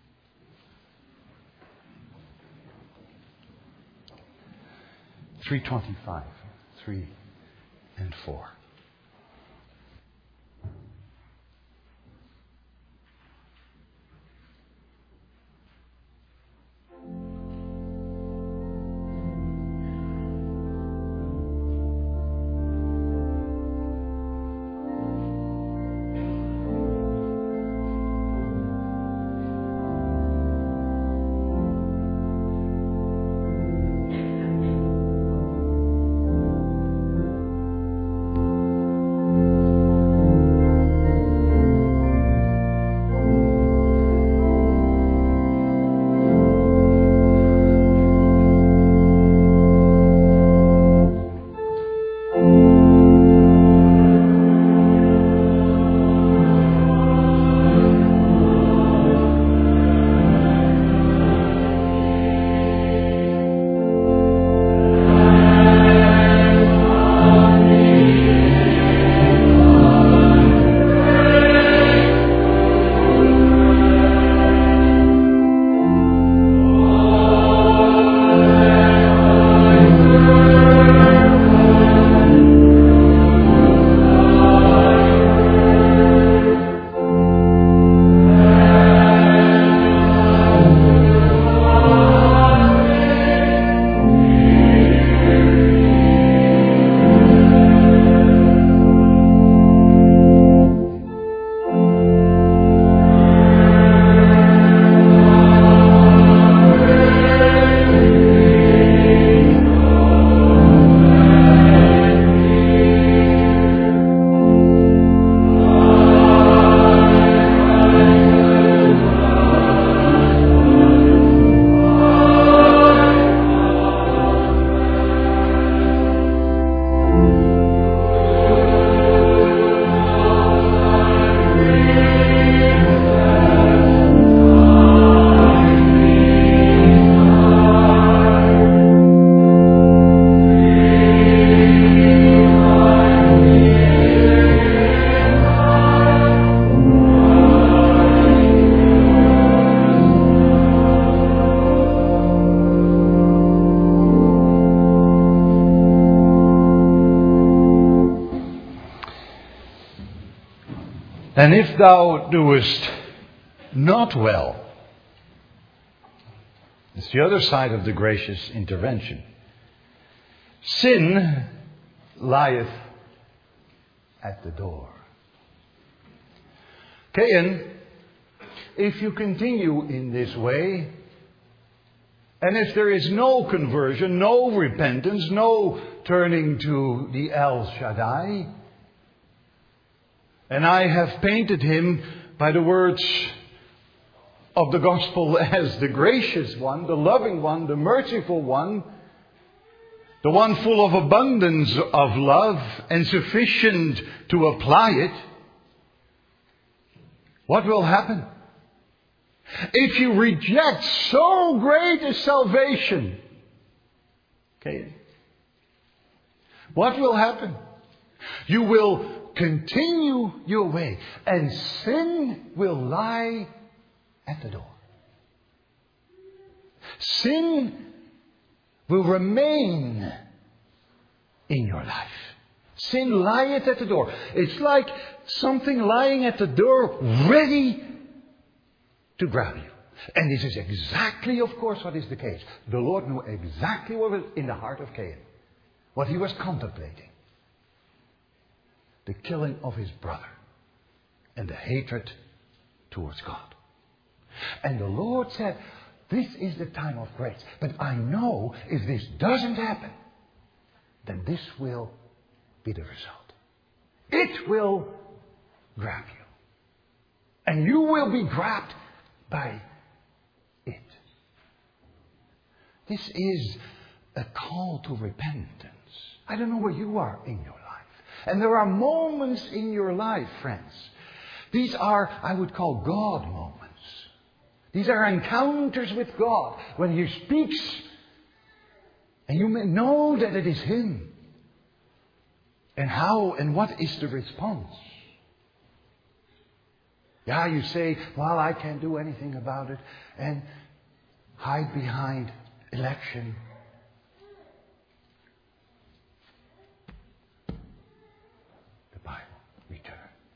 Speaker 1: three twenty-five, three and four.
Speaker 3: Thank
Speaker 1: And if thou doest not well, it's the other side of the gracious intervention. Sin lieth at the door. Cain, if you continue in this way, and if there is no conversion, no repentance, no turning to the El Shaddai, and I have painted him by the words of the gospel as the gracious one, the loving one, the merciful one, the one full of abundance of love and sufficient to apply it, what will happen? If you reject so great a salvation, okay, what will happen? You will continue your way, and sin will lie at the door. Sin will remain in your life. Sin lieth at the door. It's like something lying at the door ready to grab you. And this is exactly, of course, what is the case. The Lord knew exactly what was in the heart of Cain. What he was contemplating. The killing of his brother. And the hatred towards God. And the Lord said, this is the time of grace. But I know if this doesn't happen, then this will be the result. It will grab you. And you will be grabbed by it. This is a call to repentance. I don't know where you are in your life. And there are moments in your life, friends. These are, I would call, God moments. These are encounters with God. When He speaks, and you may know that it is Him. And how and what is the response? Yeah, you say, well, I can't do anything about it. And hide behind election. The Bible, return.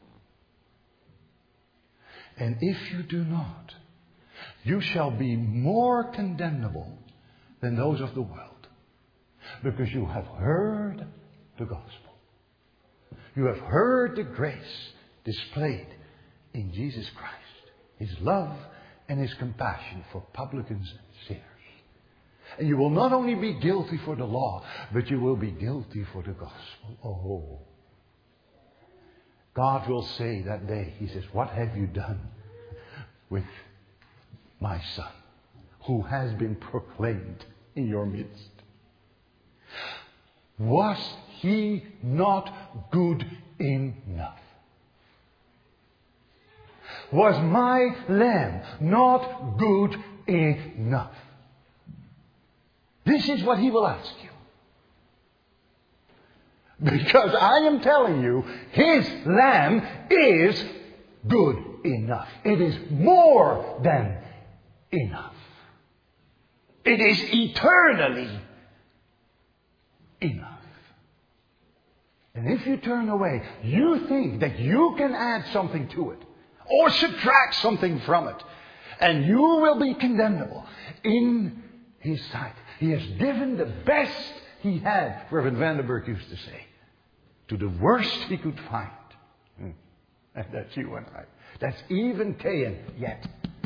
Speaker 1: And if you do not, you shall be more condemnable than those of the world. Because you have heard the gospel. You have heard the grace displayed in Jesus Christ. His love and His compassion for publicans and sinners. And you will not only be guilty for the law, but you will be guilty for the gospel. Oh. God will say that day, He says, what have you done with my Son, who has been proclaimed in your midst? Was He not good enough? Was my lamb not good enough? This is what He will ask you. Because I am telling you, His lamb is good enough. It is more than enough. It is eternally enough. And if you turn away, you think that you can add something to it. Or subtract something from it. And you will be condemnable in His sight. He has given the best He had, Reverend Vandenberg used to say, to the worst He could find. And that's you and I. That's even Cain yet.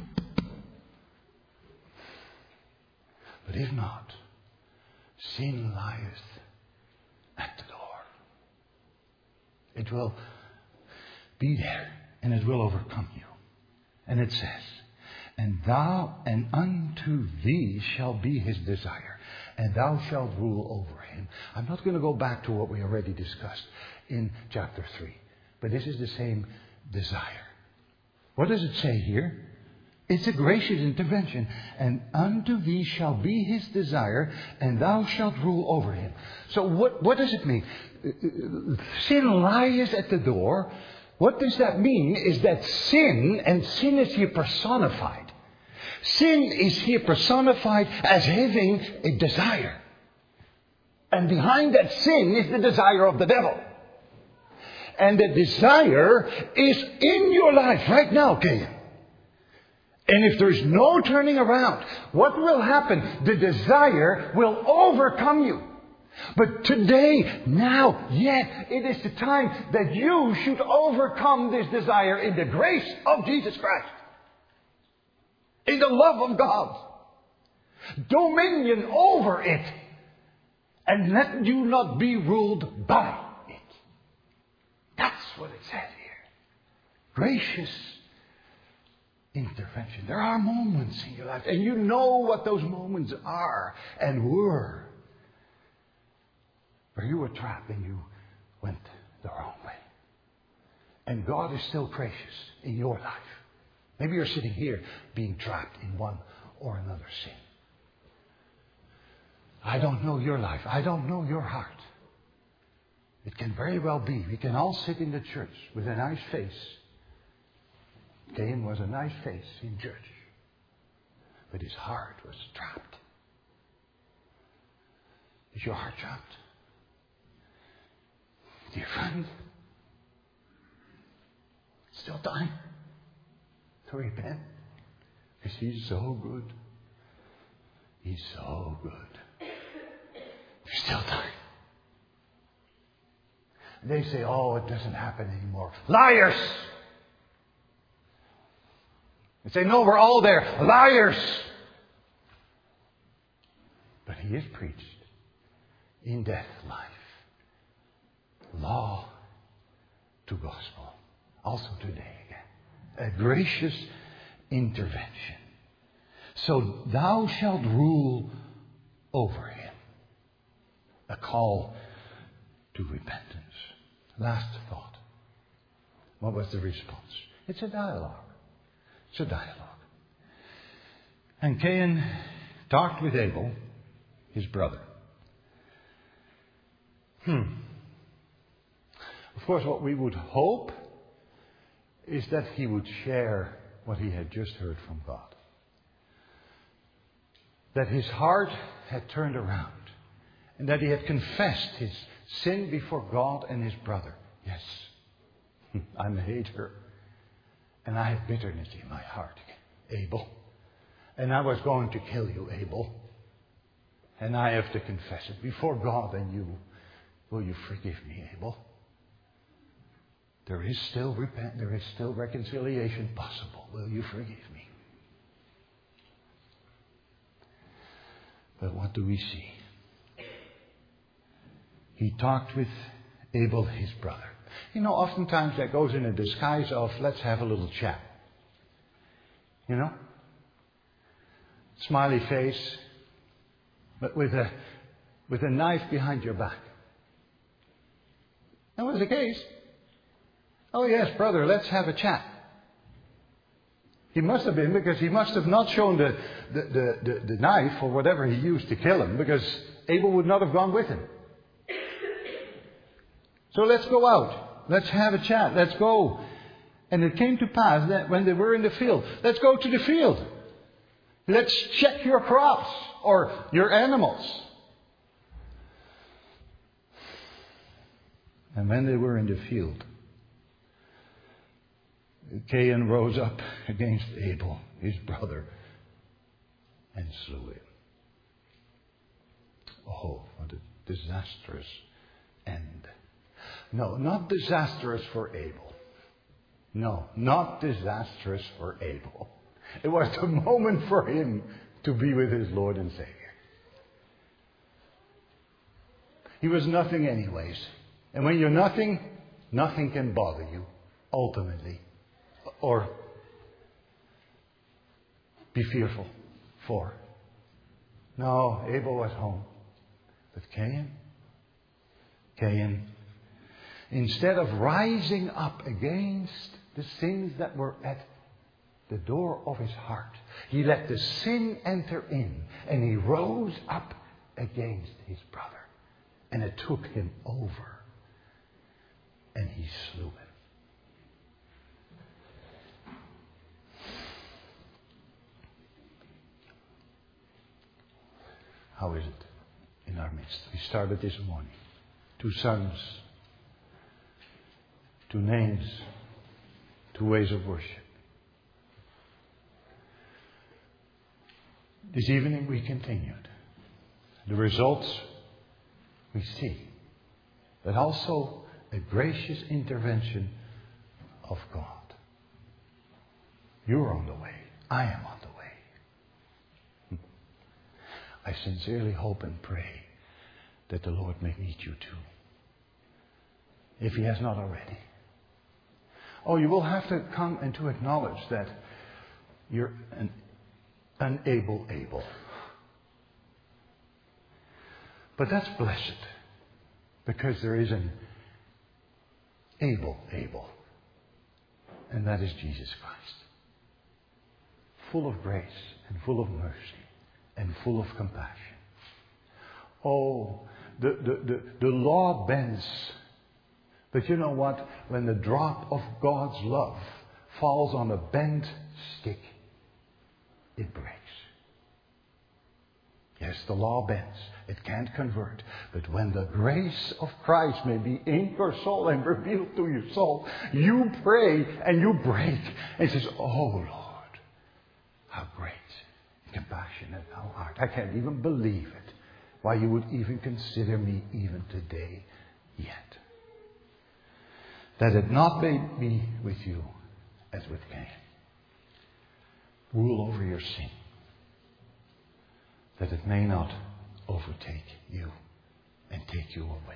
Speaker 1: But if not, sin lieth at the door. It will be there. And it will overcome you. And it says, and thou and unto thee shall be his desire, and thou shalt rule over him. I'm not going to go back to what we already discussed in chapter three. But this is the same desire. What does it say here? It's a gracious intervention. And unto thee shall be his desire, and thou shalt rule over him. So what, what does it mean? Sin lies at the door. What does that mean is that sin, and sin is here personified. Sin is here personified as having a desire. And behind that sin is the desire of the devil. And the desire is in your life right now, Cain. And if there's no turning around, what will happen? The desire will overcome you. But today, now, yet, it is the time that you should overcome this desire in the grace of Jesus Christ. In the love of God. Dominion over it. And let you not be ruled by it. That's what it says here. Gracious intervention. There are moments in your life, and you know what those moments are and were, where you were trapped and you went the wrong way. And God is still gracious in your life. Maybe you're sitting here being trapped in one or another sin. I don't know your life. I don't know your heart. It can very well be. We can all sit in the church with a nice face. Cain was a nice face in church. But his heart was trapped. Is your heart trapped? Dear friend, still time to repent. Because He's so good. He's so good. There's still time. They say, oh, it doesn't happen anymore. Liars! They say, no, we're all there. Liars! But He is preached in death, life. Law to gospel. Also today again. A gracious intervention. So thou shalt rule over him. A call to repentance. Last thought. What was the response? It's a dialogue. It's a dialogue. And Cain talked with Abel, his brother. Hmm. Of course, what we would hope is that he would share what he had just heard from God. That his heart had turned around. And that he had confessed his sin before God and his brother. Yes, I'm a hater. And I have bitterness in my heart, Abel. And I was going to kill you, Abel. And I have to confess it before God and you. Will you forgive me, Abel? There is still repent. There is still reconciliation possible. Will you forgive me? But what do we see? He talked with Abel, his brother. You know, oftentimes that goes in a disguise of, let's have a little chat. You know? Smiley face, but with a, with a knife behind your back. That was the case. Oh yes, brother, let's have a chat. He must have been, because he must have not shown the, the, the, the, the knife or whatever he used to kill him, because Abel would not have gone with him. So let's go out. Let's have a chat. Let's go. And it came to pass that when they were in the field, let's go to the field. Let's check your crops or your animals. And when they were in the field, Cain rose up against Abel, his brother, and slew him. Oh, what a disastrous end. No, not disastrous for Abel. No, not disastrous for Abel. It was the moment for him to be with his Lord and Savior. He was nothing anyways. And when you're nothing, nothing can bother you, ultimately. Or be fearful for. No, Abel was home. But Cain, Cain, instead of rising up against the sins that were at the door of his heart, he let the sin enter in, and he rose up against his brother. And it took him over. And he slew him. How is it in our midst? We started this morning. Two sons two names, two ways of worship. This evening we continued. The results we see, but also a gracious intervention of God. You're on the way. I am on the way. I sincerely hope and pray that the Lord may meet you too, if He has not already. Oh, you will have to come and to acknowledge that you're an unable able. But that's blessed, because there is an able able, and that is Jesus Christ. Full of grace and full of mercy and full of compassion. Oh, the, the, the, the law bends. But you know what? When the drop of God's love falls on a bent stick, it breaks. Yes, the law bends. It can't convert. But when the grace of Christ may be in your soul and revealed to your soul, you pray and you break. And it says, oh Lord, how great, compassionate, how hard. I can't even believe it. Why you would even consider me even today yet. That it not may be with you as with Cain. Rule over your sin. That it may not overtake you and take you away.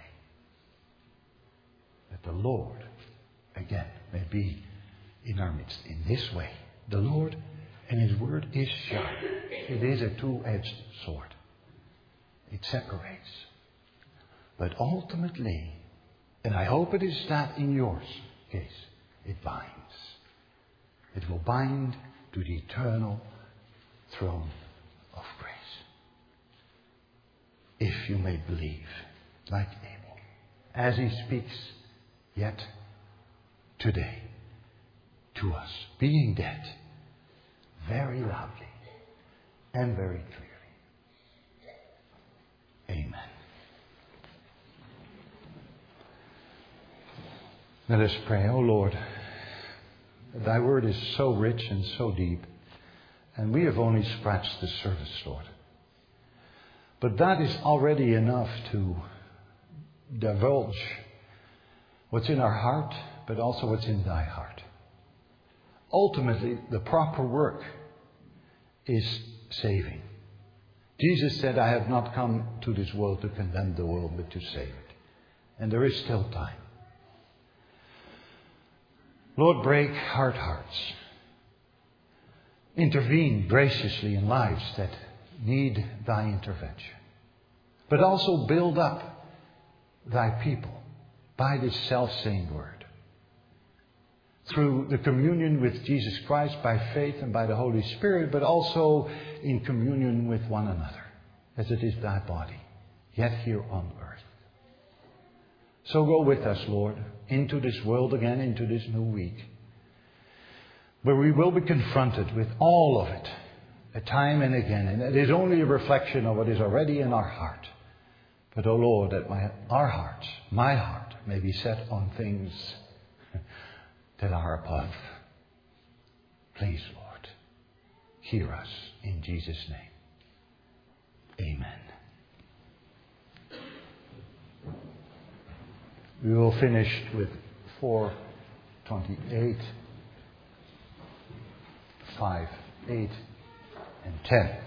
Speaker 1: That the Lord, again, may be in our midst in this way. The Lord and His word is sharp. It is a two-edged sword. It separates. But ultimately, and I hope it is that in yours case, it binds. It will bind to the eternal throne of grace. If you may believe, like Abel, as he speaks yet today to us, being dead, very loudly and very clearly. Amen. Let us pray. Oh Lord, Thy word is so rich and so deep, and we have only scratched the surface, Lord. But that is already enough to divulge what's in our heart, but also what's in Thy heart. Ultimately, the proper work is saving. Jesus said, I have not come to this world to condemn the world, but to save it. And there is still time. Lord, break hard hearts. Intervene graciously in lives that need Thy intervention. But also build up Thy people by this self-same word. Through the communion with Jesus Christ by faith and by the Holy Spirit, but also in communion with one another, as it is Thy body, yet here on earth. So go with us, Lord, into this world again, into this new week, where we will be confronted with all of it, a time and again. And it is only a reflection of what is already in our heart. But, O Lord, that my, our hearts, my heart, may be set on things that are above. Please, Lord, hear us in Jesus' name. Amen. We will finish with four twenty-eight, five, eight, and ten.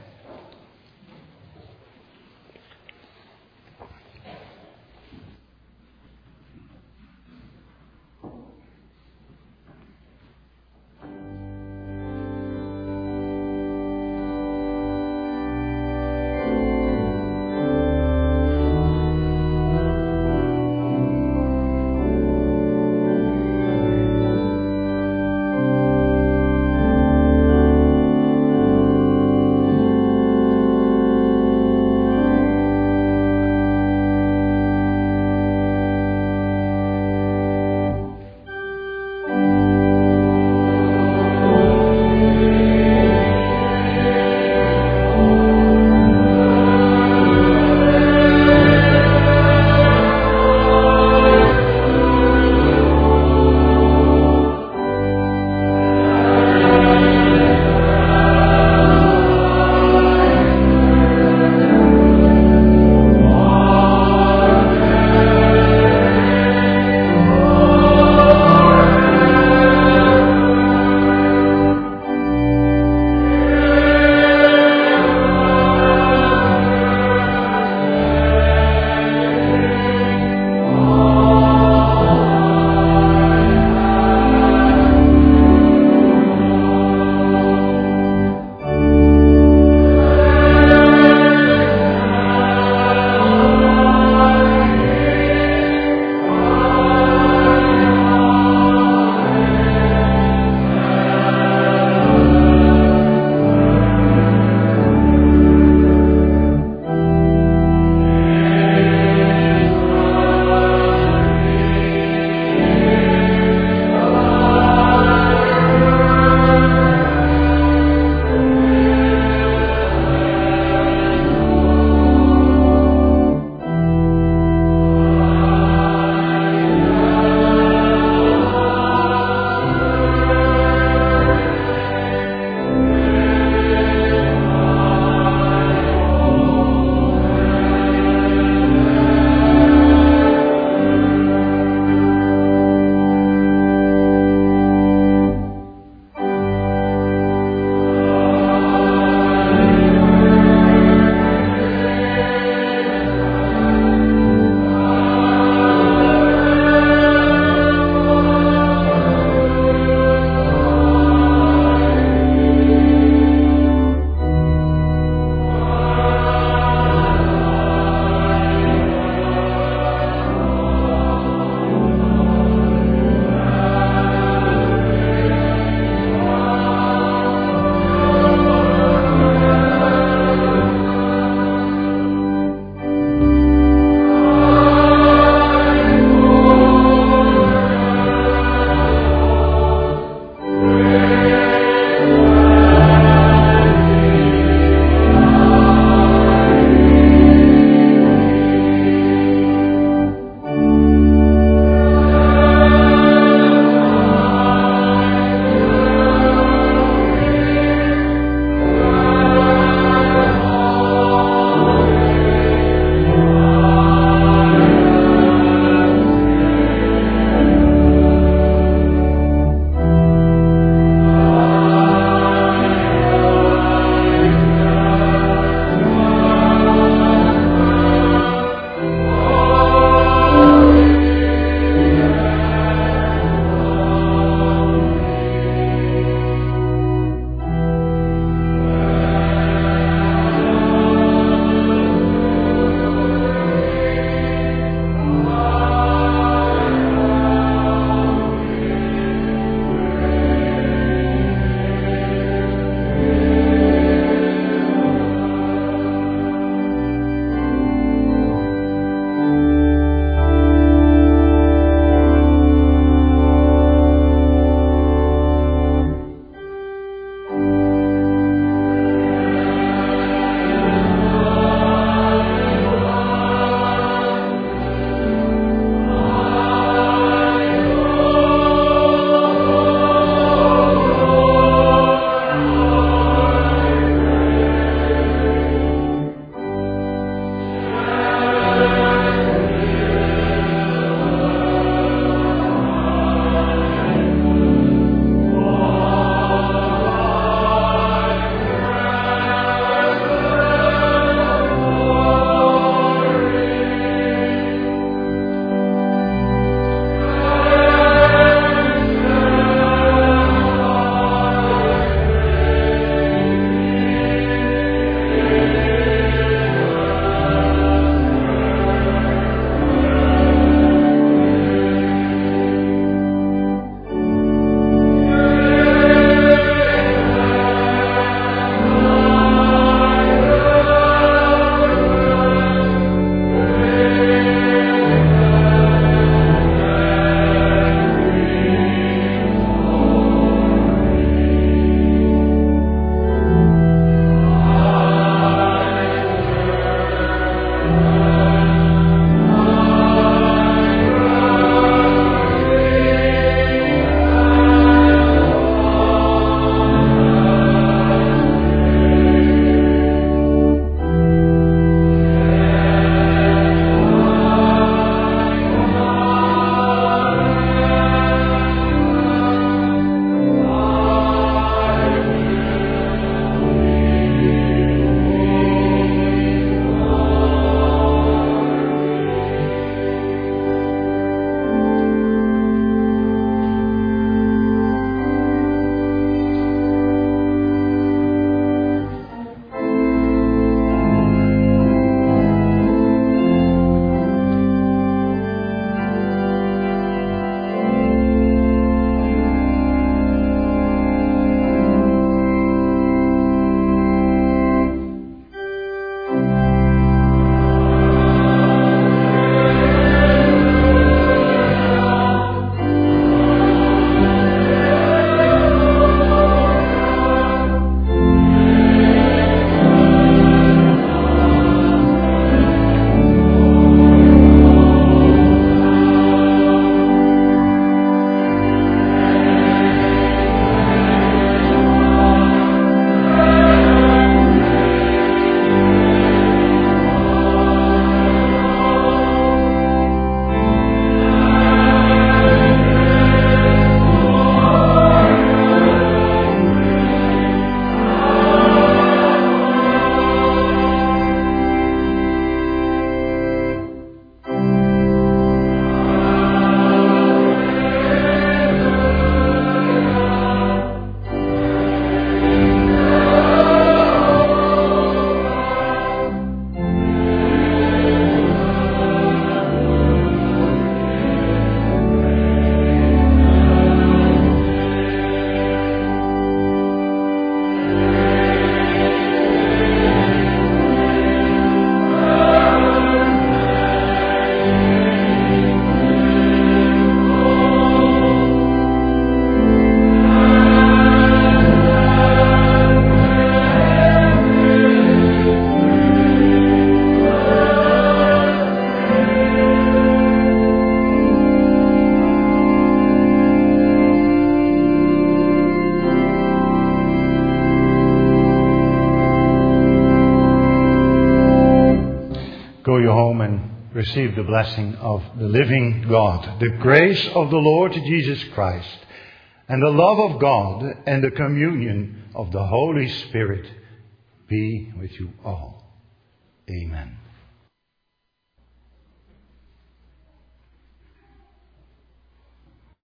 Speaker 1: go you home and receive the blessing of the living God. The grace of the Lord Jesus Christ and the love of God and the communion of the Holy Spirit be with you all. Amen.